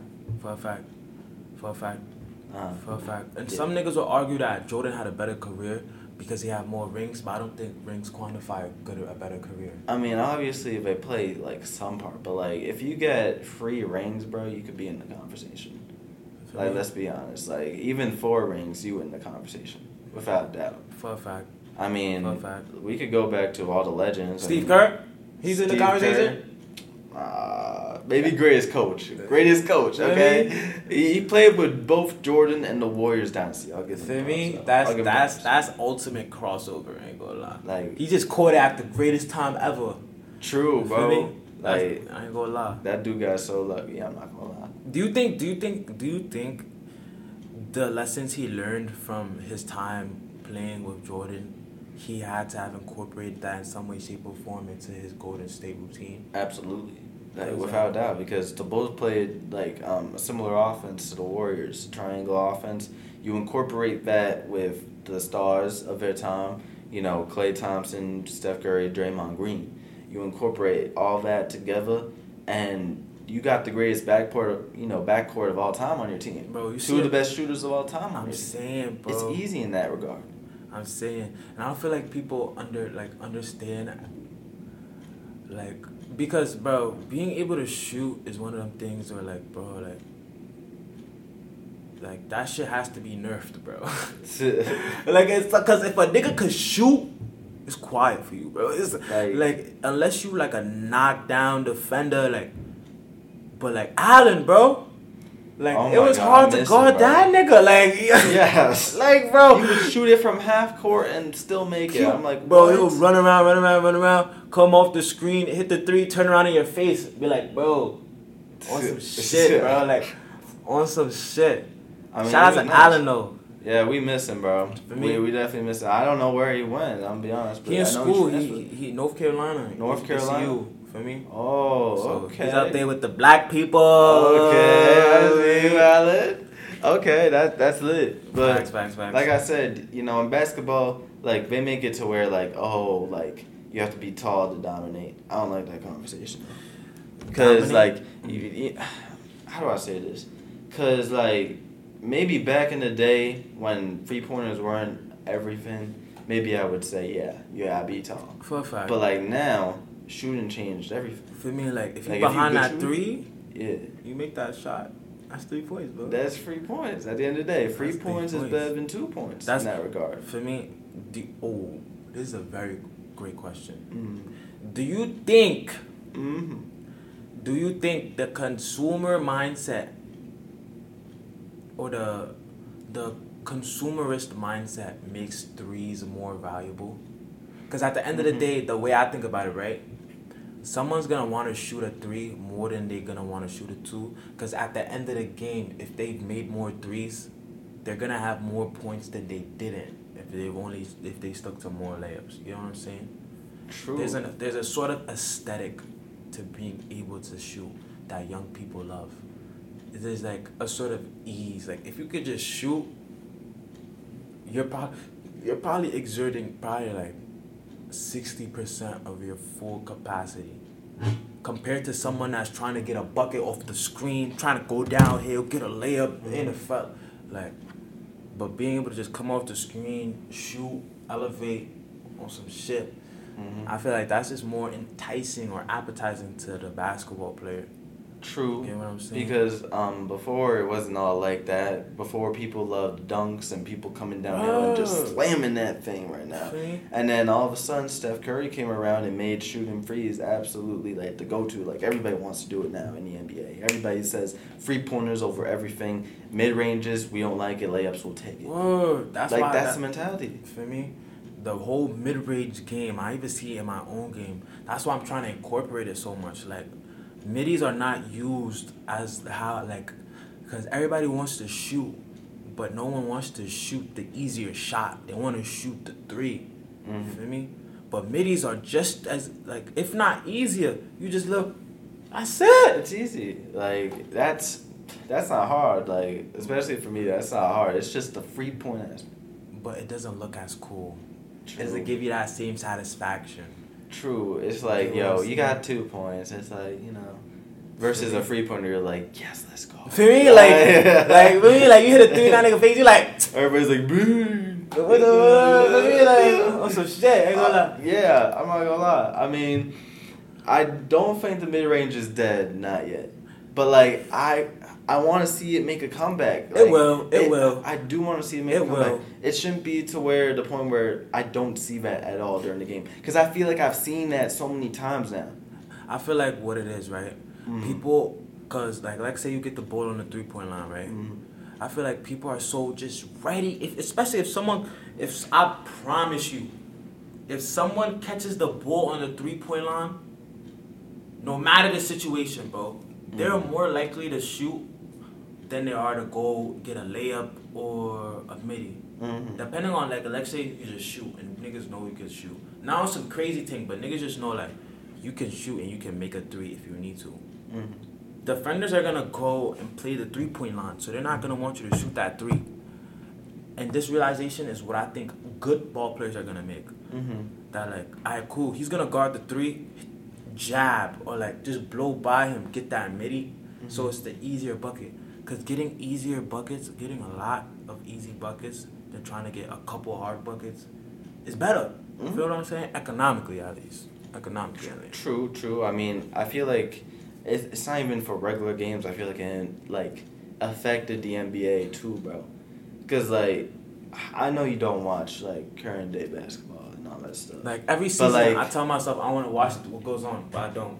And some niggas will argue that Jordan had a better career because he had more rings, but I don't think rings quantify a better career. I mean, obviously, they play, like, some part. But, like, if you get 3 rings, bro, you could be in the conversation. Like, let's be honest. Like, even 4 rings, you in the conversation. Without a doubt. For a fact. I mean, we could go back to all the legends. Steve Kerr? He's in the conversation? Maybe greatest coach. Greatest coach, okay? He played with both Jordan and the Warriors dynasty. I'll give him For me, that's ultimate crossover, ain't gonna lie. Like, he just caught it at the greatest time ever. True, bro. Like, I ain't gonna lie. That dude got so lucky, I'm not gonna lie. Do you think the lessons he learned from his time playing with Jordan, he had to have incorporated that in some way, shape, or form into his Golden State routine? Absolutely. Like, without doubt, because the Bulls played like a similar offense to the Warriors, triangle offense. You incorporate that with the stars of their time, you know, Klay Thompson, Steph Curry, Draymond Green. You incorporate all that together, and you got the greatest backcourt of all time on your team. Bro, you two of the best shooters of all time. I'm saying, bro, it's easy in that regard. I'm saying, and I don't feel like people understand, like. Because, bro, being able to shoot is one of them things where, like, bro, like that shit has to be nerfed, bro. Like, it's because if a nigga could shoot, it's quiet for you, bro. It's like unless you like a knockdown defender, but like Allen, bro. Like, it was hard to guard that nigga. Like, yes. Like, bro. He would shoot it from half court and still make it. I'm like, bro, he would run around, come off the screen, hit the 3, turn around in your face. Be like, bro, on some shit, bro. Like, on some shit. I mean, shout out to Allen, though. Yeah, we miss him, bro. We definitely miss him. I don't know where he went, I'm be honest. But he in school. He North Carolina. North Carolina? For me. Oh, so okay. He's out there with the black people. Okay, valid. Okay, that's lit. But facts. Like I said, you know, in basketball, like, they make it to where, like, you have to be tall to dominate. I don't like that conversation. Because, like, how do I say this? Because, like, maybe back in the day when 3-pointers weren't everything, maybe I would say, yeah, I be tall. For a fact. But, like, now, shooting changed everything. For me, like, if you're behind that 3, yeah, you make that shot, that's 3 points, bro. That's 3 points. At the end of the day, 3 points is better than 2 points in that regard. For me, this is a very great question. Do you think the consumer mindset or the consumerist mindset makes threes more valuable? Because at the end of the day, the way I think about it, right? Someone's going to want to shoot a 3 more than they're going to want to shoot a 2. Because at the end of the game, if they've made more threes, they're going to have more points than they didn't if they stuck to more layups. You know what I'm saying? True. There's a sort of aesthetic to being able to shoot that young people love. There's like a sort of ease. Like, if you could just shoot, you're probably exerting like 60% of your full capacity compared to someone that's trying to get a bucket off the screen, trying to go downhill, get a layup in the foul. Like, but being able to just come off the screen, shoot, elevate on some shit, I feel like that's just more enticing or appetizing to the basketball player. True. You know what I'm saying? Because before it wasn't all like that. Before people loved dunks and people coming downhill and just slamming that thing right now. See? And then all of a sudden Steph Curry came around and made shooting threes absolutely like the go-to. Like everybody wants to do it now in the NBA. Everybody says free pointers over everything. Mid ranges, we don't like it. Layups, we'll take it. Word. That's like why that's the mentality. For me, the whole mid-range game, I even see it in my own game. That's why I'm trying to incorporate it so much. Like, middies are not used as how, like, because everybody wants to shoot, but no one wants to shoot the easier shot. They want to shoot the three. You feel me? But middies are just as, like, if not easier, you just look, that's it. It's easy. Like, that's not hard. Like, especially for me, that's not hard. It's just the free point aspect. But it doesn't look as cool. True. It doesn't give you that same satisfaction. True. It's like, yo, you got 2 points. It's like, you know, versus a free pointer, you're like, yes, let's go. For me, like, for me, like, you hit a 3 9 nigga face, you like, everybody's like, boom. what the like, oh, some shit. I ain't gonna lie. Yeah, I'm not gonna lie. I mean, I don't think the mid range is dead, not yet. But like, I want to see it make a comeback. Like, it will. I do want to see it make a comeback. It shouldn't be to where the point where I don't see that at all during the game. Because I feel like I've seen that so many times now. I feel like what it is, right? People, because like say you get the ball on the 3-point line, right? I feel like people are so just ready. Especially if I promise you, if someone catches the ball on the 3-point line, no matter the situation, bro, they're more likely to shoot than they are to go get a layup or a midi. Depending on, like, let's say you just shoot and niggas know you can shoot. Now it's some crazy thing, but niggas just know, like, you can shoot and you can make a 3 if you need to. Defenders are going to go and play the 3-point line, so they're not going to want you to shoot that 3. And this realization is what I think good ball players are going to make. That, like, all right, cool, he's going to guard the 3, jab, or, like, just blow by him, get that midi, so it's the easier bucket. Because getting easier buckets, getting a lot of easy buckets than trying to get a couple hard buckets is better. You feel what I'm saying? Economically, at least. True. I mean, I feel like it's not even for regular games. I feel like it, like, affected the NBA too, bro. Because, like, I know you don't watch, like, current day basketball and all that stuff. Like, every season, like, I tell myself I want to watch what goes on, but I don't.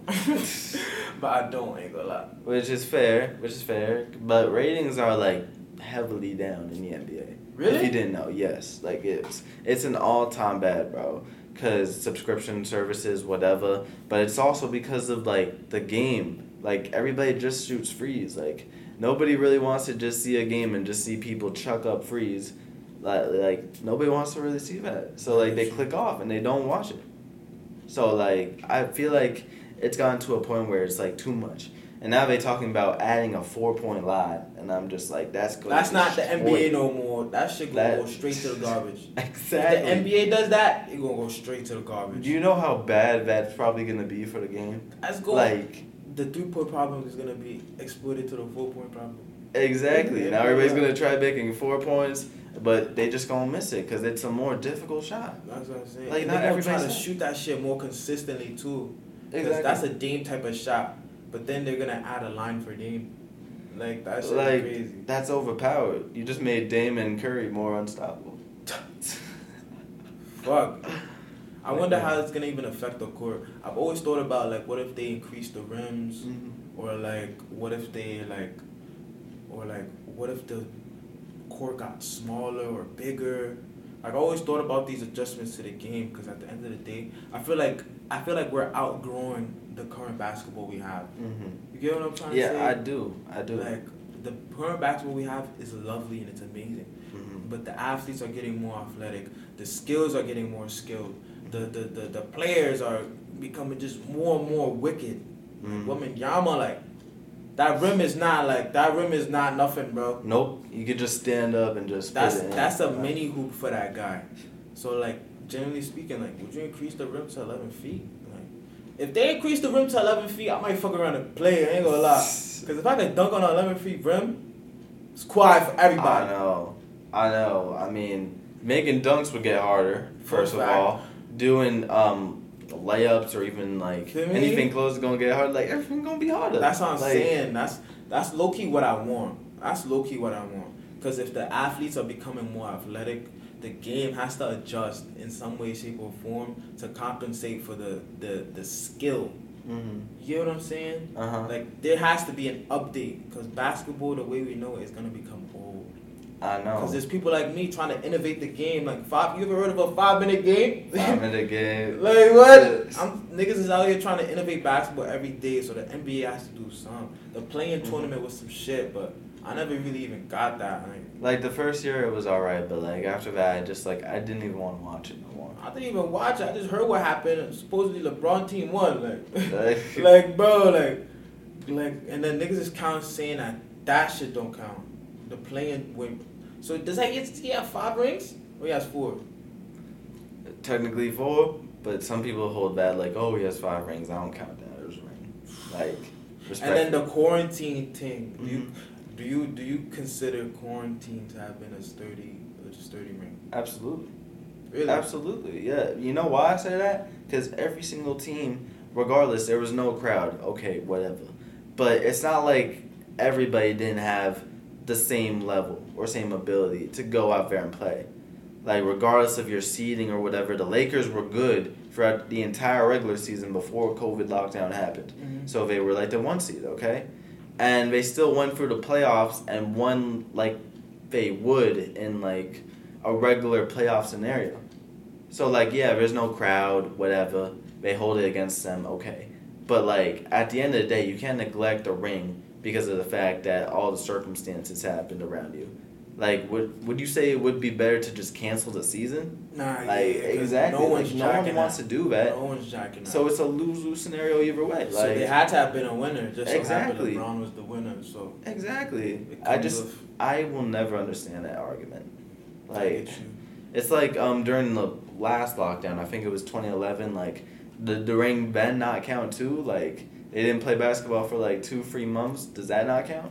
Ain't gonna lie. Which is fair. But ratings are, like, heavily down in the NBA. Really? If you didn't know, yes. Like, it's an all-time bad, bro. Because subscription services, whatever. But it's also because of, like, the game. Like, everybody just shoots frees. Like, nobody really wants to just see a game and just see people chuck up frees. Like, nobody wants to really see that. So, like, they click off and they don't watch it. So, like, I feel like it's gotten to a point where it's, like, too much. And now they're talking about adding a 4-point line. And I'm just like, that's not the NBA no more. That shit gonna go straight to the garbage. Exactly. If the NBA does that, it gonna go straight to the garbage. Do you know how bad that's probably going to be for the game? That's going. Like, the 3-point problem is gonna be exploited to the 4-point problem. Exactly. Now everybody's going to try making 4 points, but they just going to miss it because it's a more difficult shot. That's what I'm saying. Like, and not everybody's trying to everybody's shoot that shit more consistently too. Exactly. That's a Dame type of shot. But then they're gonna add a line for Dame. Like, that shit like, is crazy. That's overpowered. You just made Dame and Curry more unstoppable. Fuck. I wonder how it's gonna even affect the court. I've always thought about, like, what if they increase the rims, or like what if they what if the court got smaller or bigger. Like, I always thought about these adjustments to the game because at the end of the day, I feel like we're outgrowing the current basketball we have. You get what I'm trying to say? Yeah, I do. Like, the current basketball we have is lovely and it's amazing. But the athletes are getting more athletic. The skills are getting more skilled. The players are becoming just more and more wicked. Wembanyama, like, that rim is not nothing, bro. Nope. You could just stand up and just that's a mini hoop for that guy. So, like, generally speaking, like, would you increase the rim to 11 feet? Like, if they increase the rim to 11 feet, I might fuck around and play. I ain't gonna lie. Because if I can dunk on an 11 feet rim, it's quiet for everybody. I know. I mean, making dunks would get harder, first of all. Doing layups or even like Feel me? anything close is gonna get hard. Like everything's gonna be harder. That's what I'm Like, saying. That's low key what I want. That's low key what I want. Because if the athletes are becoming more athletic, the game has to adjust in some way, shape, or form to compensate for the skill. Mm-hmm. You get what I'm saying? Uh-huh. Like there has to be an update because basketball, the way we know it, is gonna become old. I know. Because there's people like me trying to innovate the game. Like you ever heard of a 5-minute game? 5-minute game. Like what? Niggas is out here trying to innovate basketball every day, so the NBA has to do something. The playing tournament was some shit, but I never really even got that. Like the first year it was alright, but like after that, I didn't even want to watch it no more. I didn't even watch it. I just heard what happened. Supposedly LeBron team won. Like, like bro, and then niggas is saying that shit don't count. The playing win. So does that he have 5 rings? Or he has 4? Technically 4, but some people hold that like, oh, he has 5 rings. I don't count that as a ring. Like, and then the quarantine thing. Mm-hmm. Do you consider quarantine to have been a sturdy ring? Absolutely. Really? Absolutely, yeah. You know why I say that? Because every single team, regardless, there was no crowd. Okay, whatever. But it's not like everybody didn't have the same level or same ability to go out there and play. Like, regardless of your seeding or whatever, the Lakers were good throughout the entire regular season before COVID lockdown happened. Mm-hmm. So they were like the 1 seed, okay? And they still went through the playoffs and won like they would in like a regular playoff scenario. So like, yeah, there's no crowd, whatever. They hold it against them, okay. But like, at the end of the day, you can't neglect the ring because of the fact that all the circumstances happened around you. Like, would you say it would be better to just cancel the season? Nah, like, yeah, exactly. No one wants to do that. No one's jacking that. So it's a lose-lose scenario either way. Like, so they had to have been a winner. Just so exactly. happened LeBron was the winner. So exactly. I will never understand that argument. Like, it's like during the last lockdown, I think it was 2011. Like, the ring then not count too. Like, they didn't play basketball for like 2-3 months. Does that not count?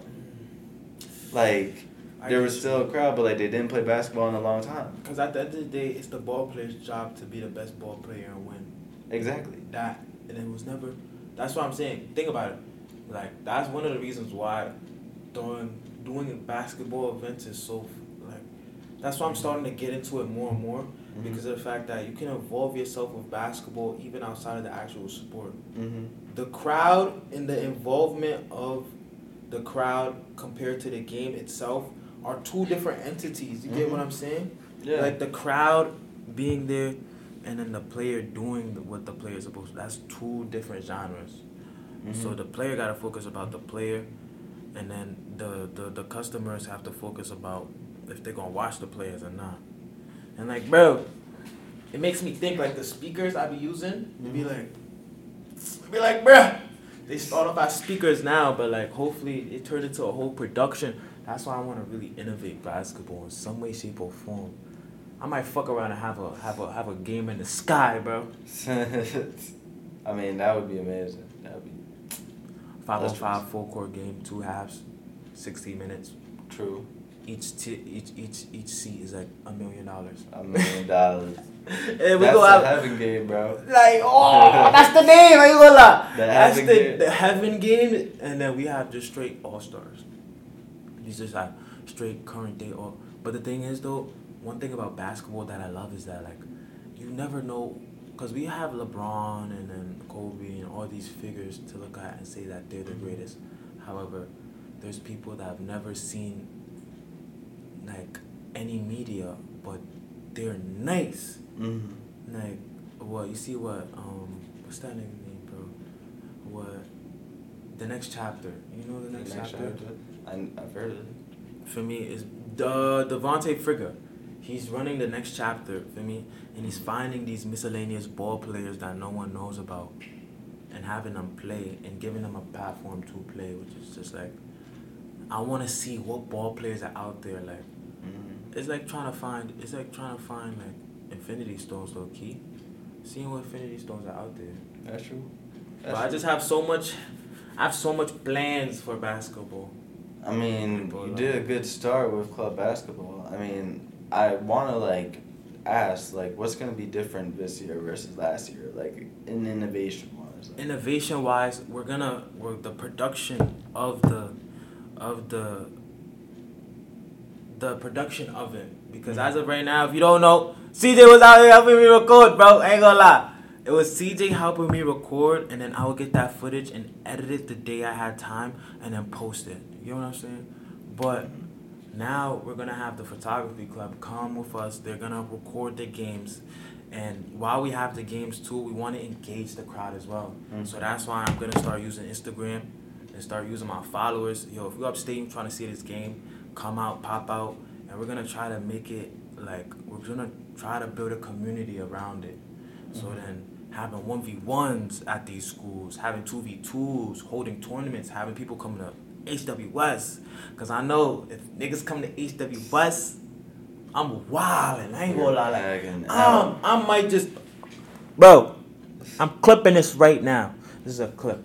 Like, there was still a crowd, but like they didn't play basketball in a long time. Because at the end of the day, it's the ball player's job to be the best ball player and win. Exactly. And it was never. That's what I'm saying. Think about it. Like, that's one of the reasons why doing basketball events is so like. That's why I'm starting to get into it more and more. Mm-hmm. Because of the fact that you can involve yourself with basketball even outside of the actual sport. Mm-hmm. The crowd and the involvement of the crowd compared to the game itself are 2 different entities. You get what I'm saying? Yeah. Like the crowd being there and then the player doing what the player is supposed to. That's 2 different genres. Mm-hmm. So the player got to focus about the player, and then the customers have to focus about if they're going to watch the players or not. And like, bro, it makes me think like the speakers I be using, mm-hmm. be like, bro, they start off as speakers now, but like hopefully it turns into a whole production. That's why I want to really innovate basketball in some way, shape, or form. I might fuck around and have a game in the sky, bro. I mean, that would be amazing. That would be 5-on-5 full-court game, 2 halves, 60 minutes. True. Each seat is like $1 million. $1 million. And that's the heaven game, bro. Like, oh, that's the name. I ain't gonna lie. That's the heaven game, and then we have just straight all-stars. These just like straight current day all. But the thing is though, one thing about basketball that I love is that like, you never know, because we have LeBron and then Kobe and all these figures to look at and say that they're the greatest. However, there's people that have never seen like any media, but they're nice. Mm-hmm. Like, what you see? What's that name, bro? What? The Next Chapter. You know the next chapter? I've heard of it. For me, is Devontae Frigga. He's running the Next Chapter, for me, and he's finding these miscellaneous ball players that no one knows about and having them play and giving them a platform to play, which is just like, I want to see what ball players are out there. Like, it's like trying to find like Infinity Stones, low key. Seeing what Infinity Stones are out there. That's true. But I just have so much plans for basketball. I mean, you did a good start with club basketball. I mean, I want to like asked, like, what's gonna be different this year versus last year, like in innovation wise. Like. Innovation wise, we're the production of the production of it, because as of right now, if you don't know, CJ was out here helping me record, bro. Ain't gonna lie. It was CJ helping me record, and then I would get that footage and edit it the day I had time, and then post it. You know what I'm saying? But now we're gonna have the photography club come with us. They're gonna record the games, and while we have the games too, we want to engage the crowd as well. So that's why I'm gonna start using Instagram and start using my followers. Yo, if you're upstate trying to see this game, come out, pop out, and we're gonna try to make it like we're gonna try to build a community around it. So then having 1v1s at these schools, having 2v2s, holding tournaments, having people coming to HWS. Because I know if niggas come to HWS, I'm wildin'. I ain't gonna lie. I might just... Bro, I'm clipping this right now. This is a clip.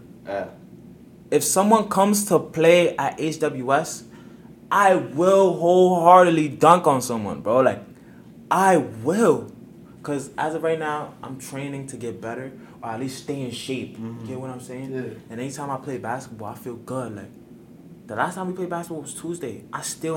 If someone comes to play at HWS, I will wholeheartedly dunk on someone, bro. Like, I will. Because as of right now, I'm training to get better, or at least stay in shape. You get what I'm saying? Yeah. And anytime I play basketball, I feel good. Like, the last time we played basketball was Tuesday. I still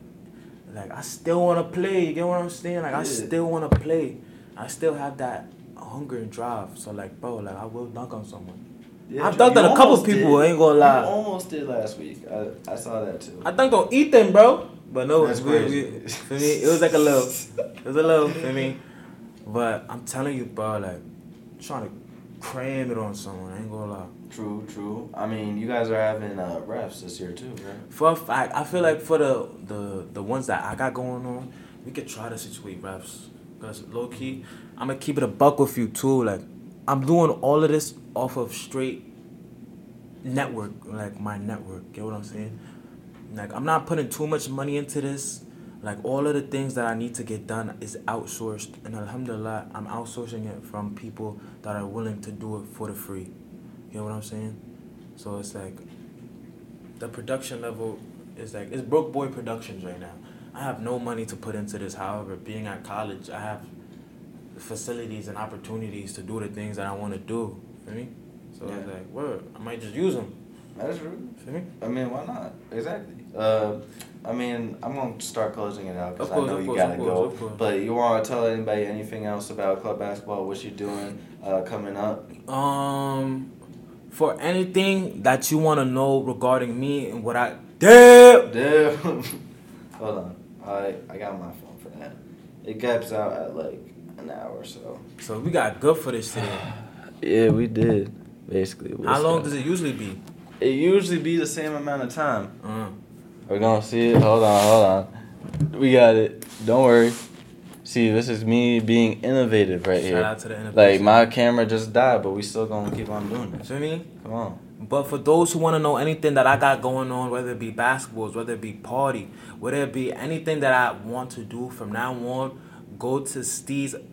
want to play. You get what I'm saying? Like, I still want to play. I still have that hunger and drive. So, like, bro, like, I will dunk on someone. Yeah, I've dunked on a couple people, I ain't gonna lie. You almost did last week. I saw that too. I dunked on Ethan, bro. But no, That's for me, it was like a little. It was a little, for me. But I'm telling you, bro, like, trying to cram it on someone, I ain't gonna lie. True. I mean, you guys are having refs this year too, right? For a fact, I feel like for the ones that I got going on, we could try to situate refs. Because low key, I'm gonna keep it a buck with you too. Like, I'm doing all of this off of straight network, like my network. Get what I'm saying? Like, I'm not putting too much money into this. Like, all of the things that I need to get done is outsourced. And alhamdulillah, I'm outsourcing it from people that are willing to do it for the free. You know what I'm saying? So it's like, the production level is like, it's broke boy productions right now. I have no money to put into this. However, being at college, I have facilities and opportunities to do the things that I want to do. Feel me? So it's like, word, I might just use them. That's true. Feel me? I mean, why not? Exactly. I mean, I'm going to start closing it out because I know you got to go. But you want to tell anybody anything else about club basketball, what you're doing coming up? For anything that you want to know regarding me and what I did. Hold on. I got my phone for that. It gaps out at like an hour or so. So we got good for this today. Yeah, we did. Basically. How long does it usually be? It usually be the same amount of time. We're gonna see it. Hold on. We got it. Don't worry. See, this is me being innovative right here. Shout out to the innovation. Like, my camera just died, but we still gonna keep on doing it. Feel me? Come on. But for those who want to know anything that I got going on, whether it be basketballs, whether it be party, whether it be anything that I want to do from now on, go to steez.ent.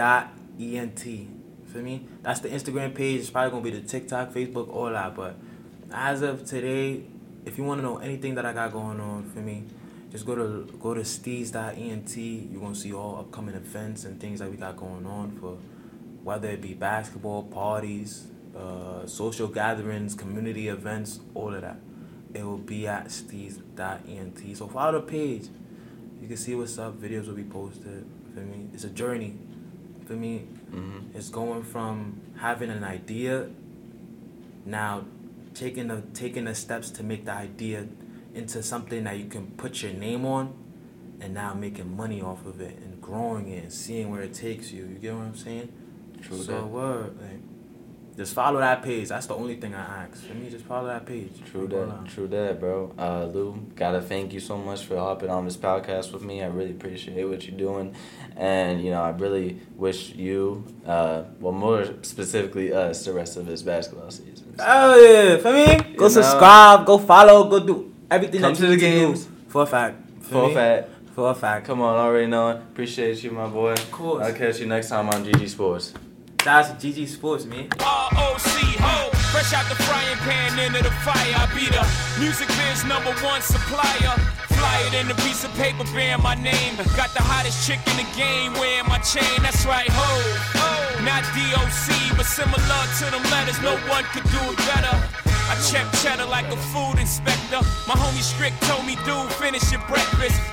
Feel me? That's the Instagram page. It's probably going to be the TikTok, Facebook, all that. But as of today, if you want to know anything that I got going on, for me, just go to steez.ent. You're going to see all upcoming events and things that we got going on, for whether it be basketball, parties, social gatherings, community events, all of that. It will be at steez.ent. So follow the page. You can see what's up. Videos will be posted. For me, it's a journey. For me, it's going from having an idea, now taking the steps to make the idea into something that you can put your name on, and now making money off of it and growing it and seeing where it takes you. You get what I'm saying? True. So word, like, just follow that page. That's the only thing I ask. For me, just follow that page. True that, bro. Lou, gotta thank you so much for hopping on this podcast with me. I really appreciate what you're doing. And, you know, I really wish you, well, more specifically us, the rest of this basketball season. Oh, yeah. For me, go subscribe, go follow, go do everything. Come to the games. For a fact. For a fact. Come on, already knowing. Appreciate you, my boy. Of course. I'll catch you next time on GG Sports. Shout out to GG Sports, man. ROC, ho. Fresh out the frying pan into the fire. I be the music biz #1 supplier. Fly it in a piece of paper bearing my name. Got the hottest chick in the game wearing my chain. That's right, ho. Not DOC, but similar to them letters. No one could do it better. I check cheddar like a food inspector. My homie Strick told me, dude, finish your breakfast.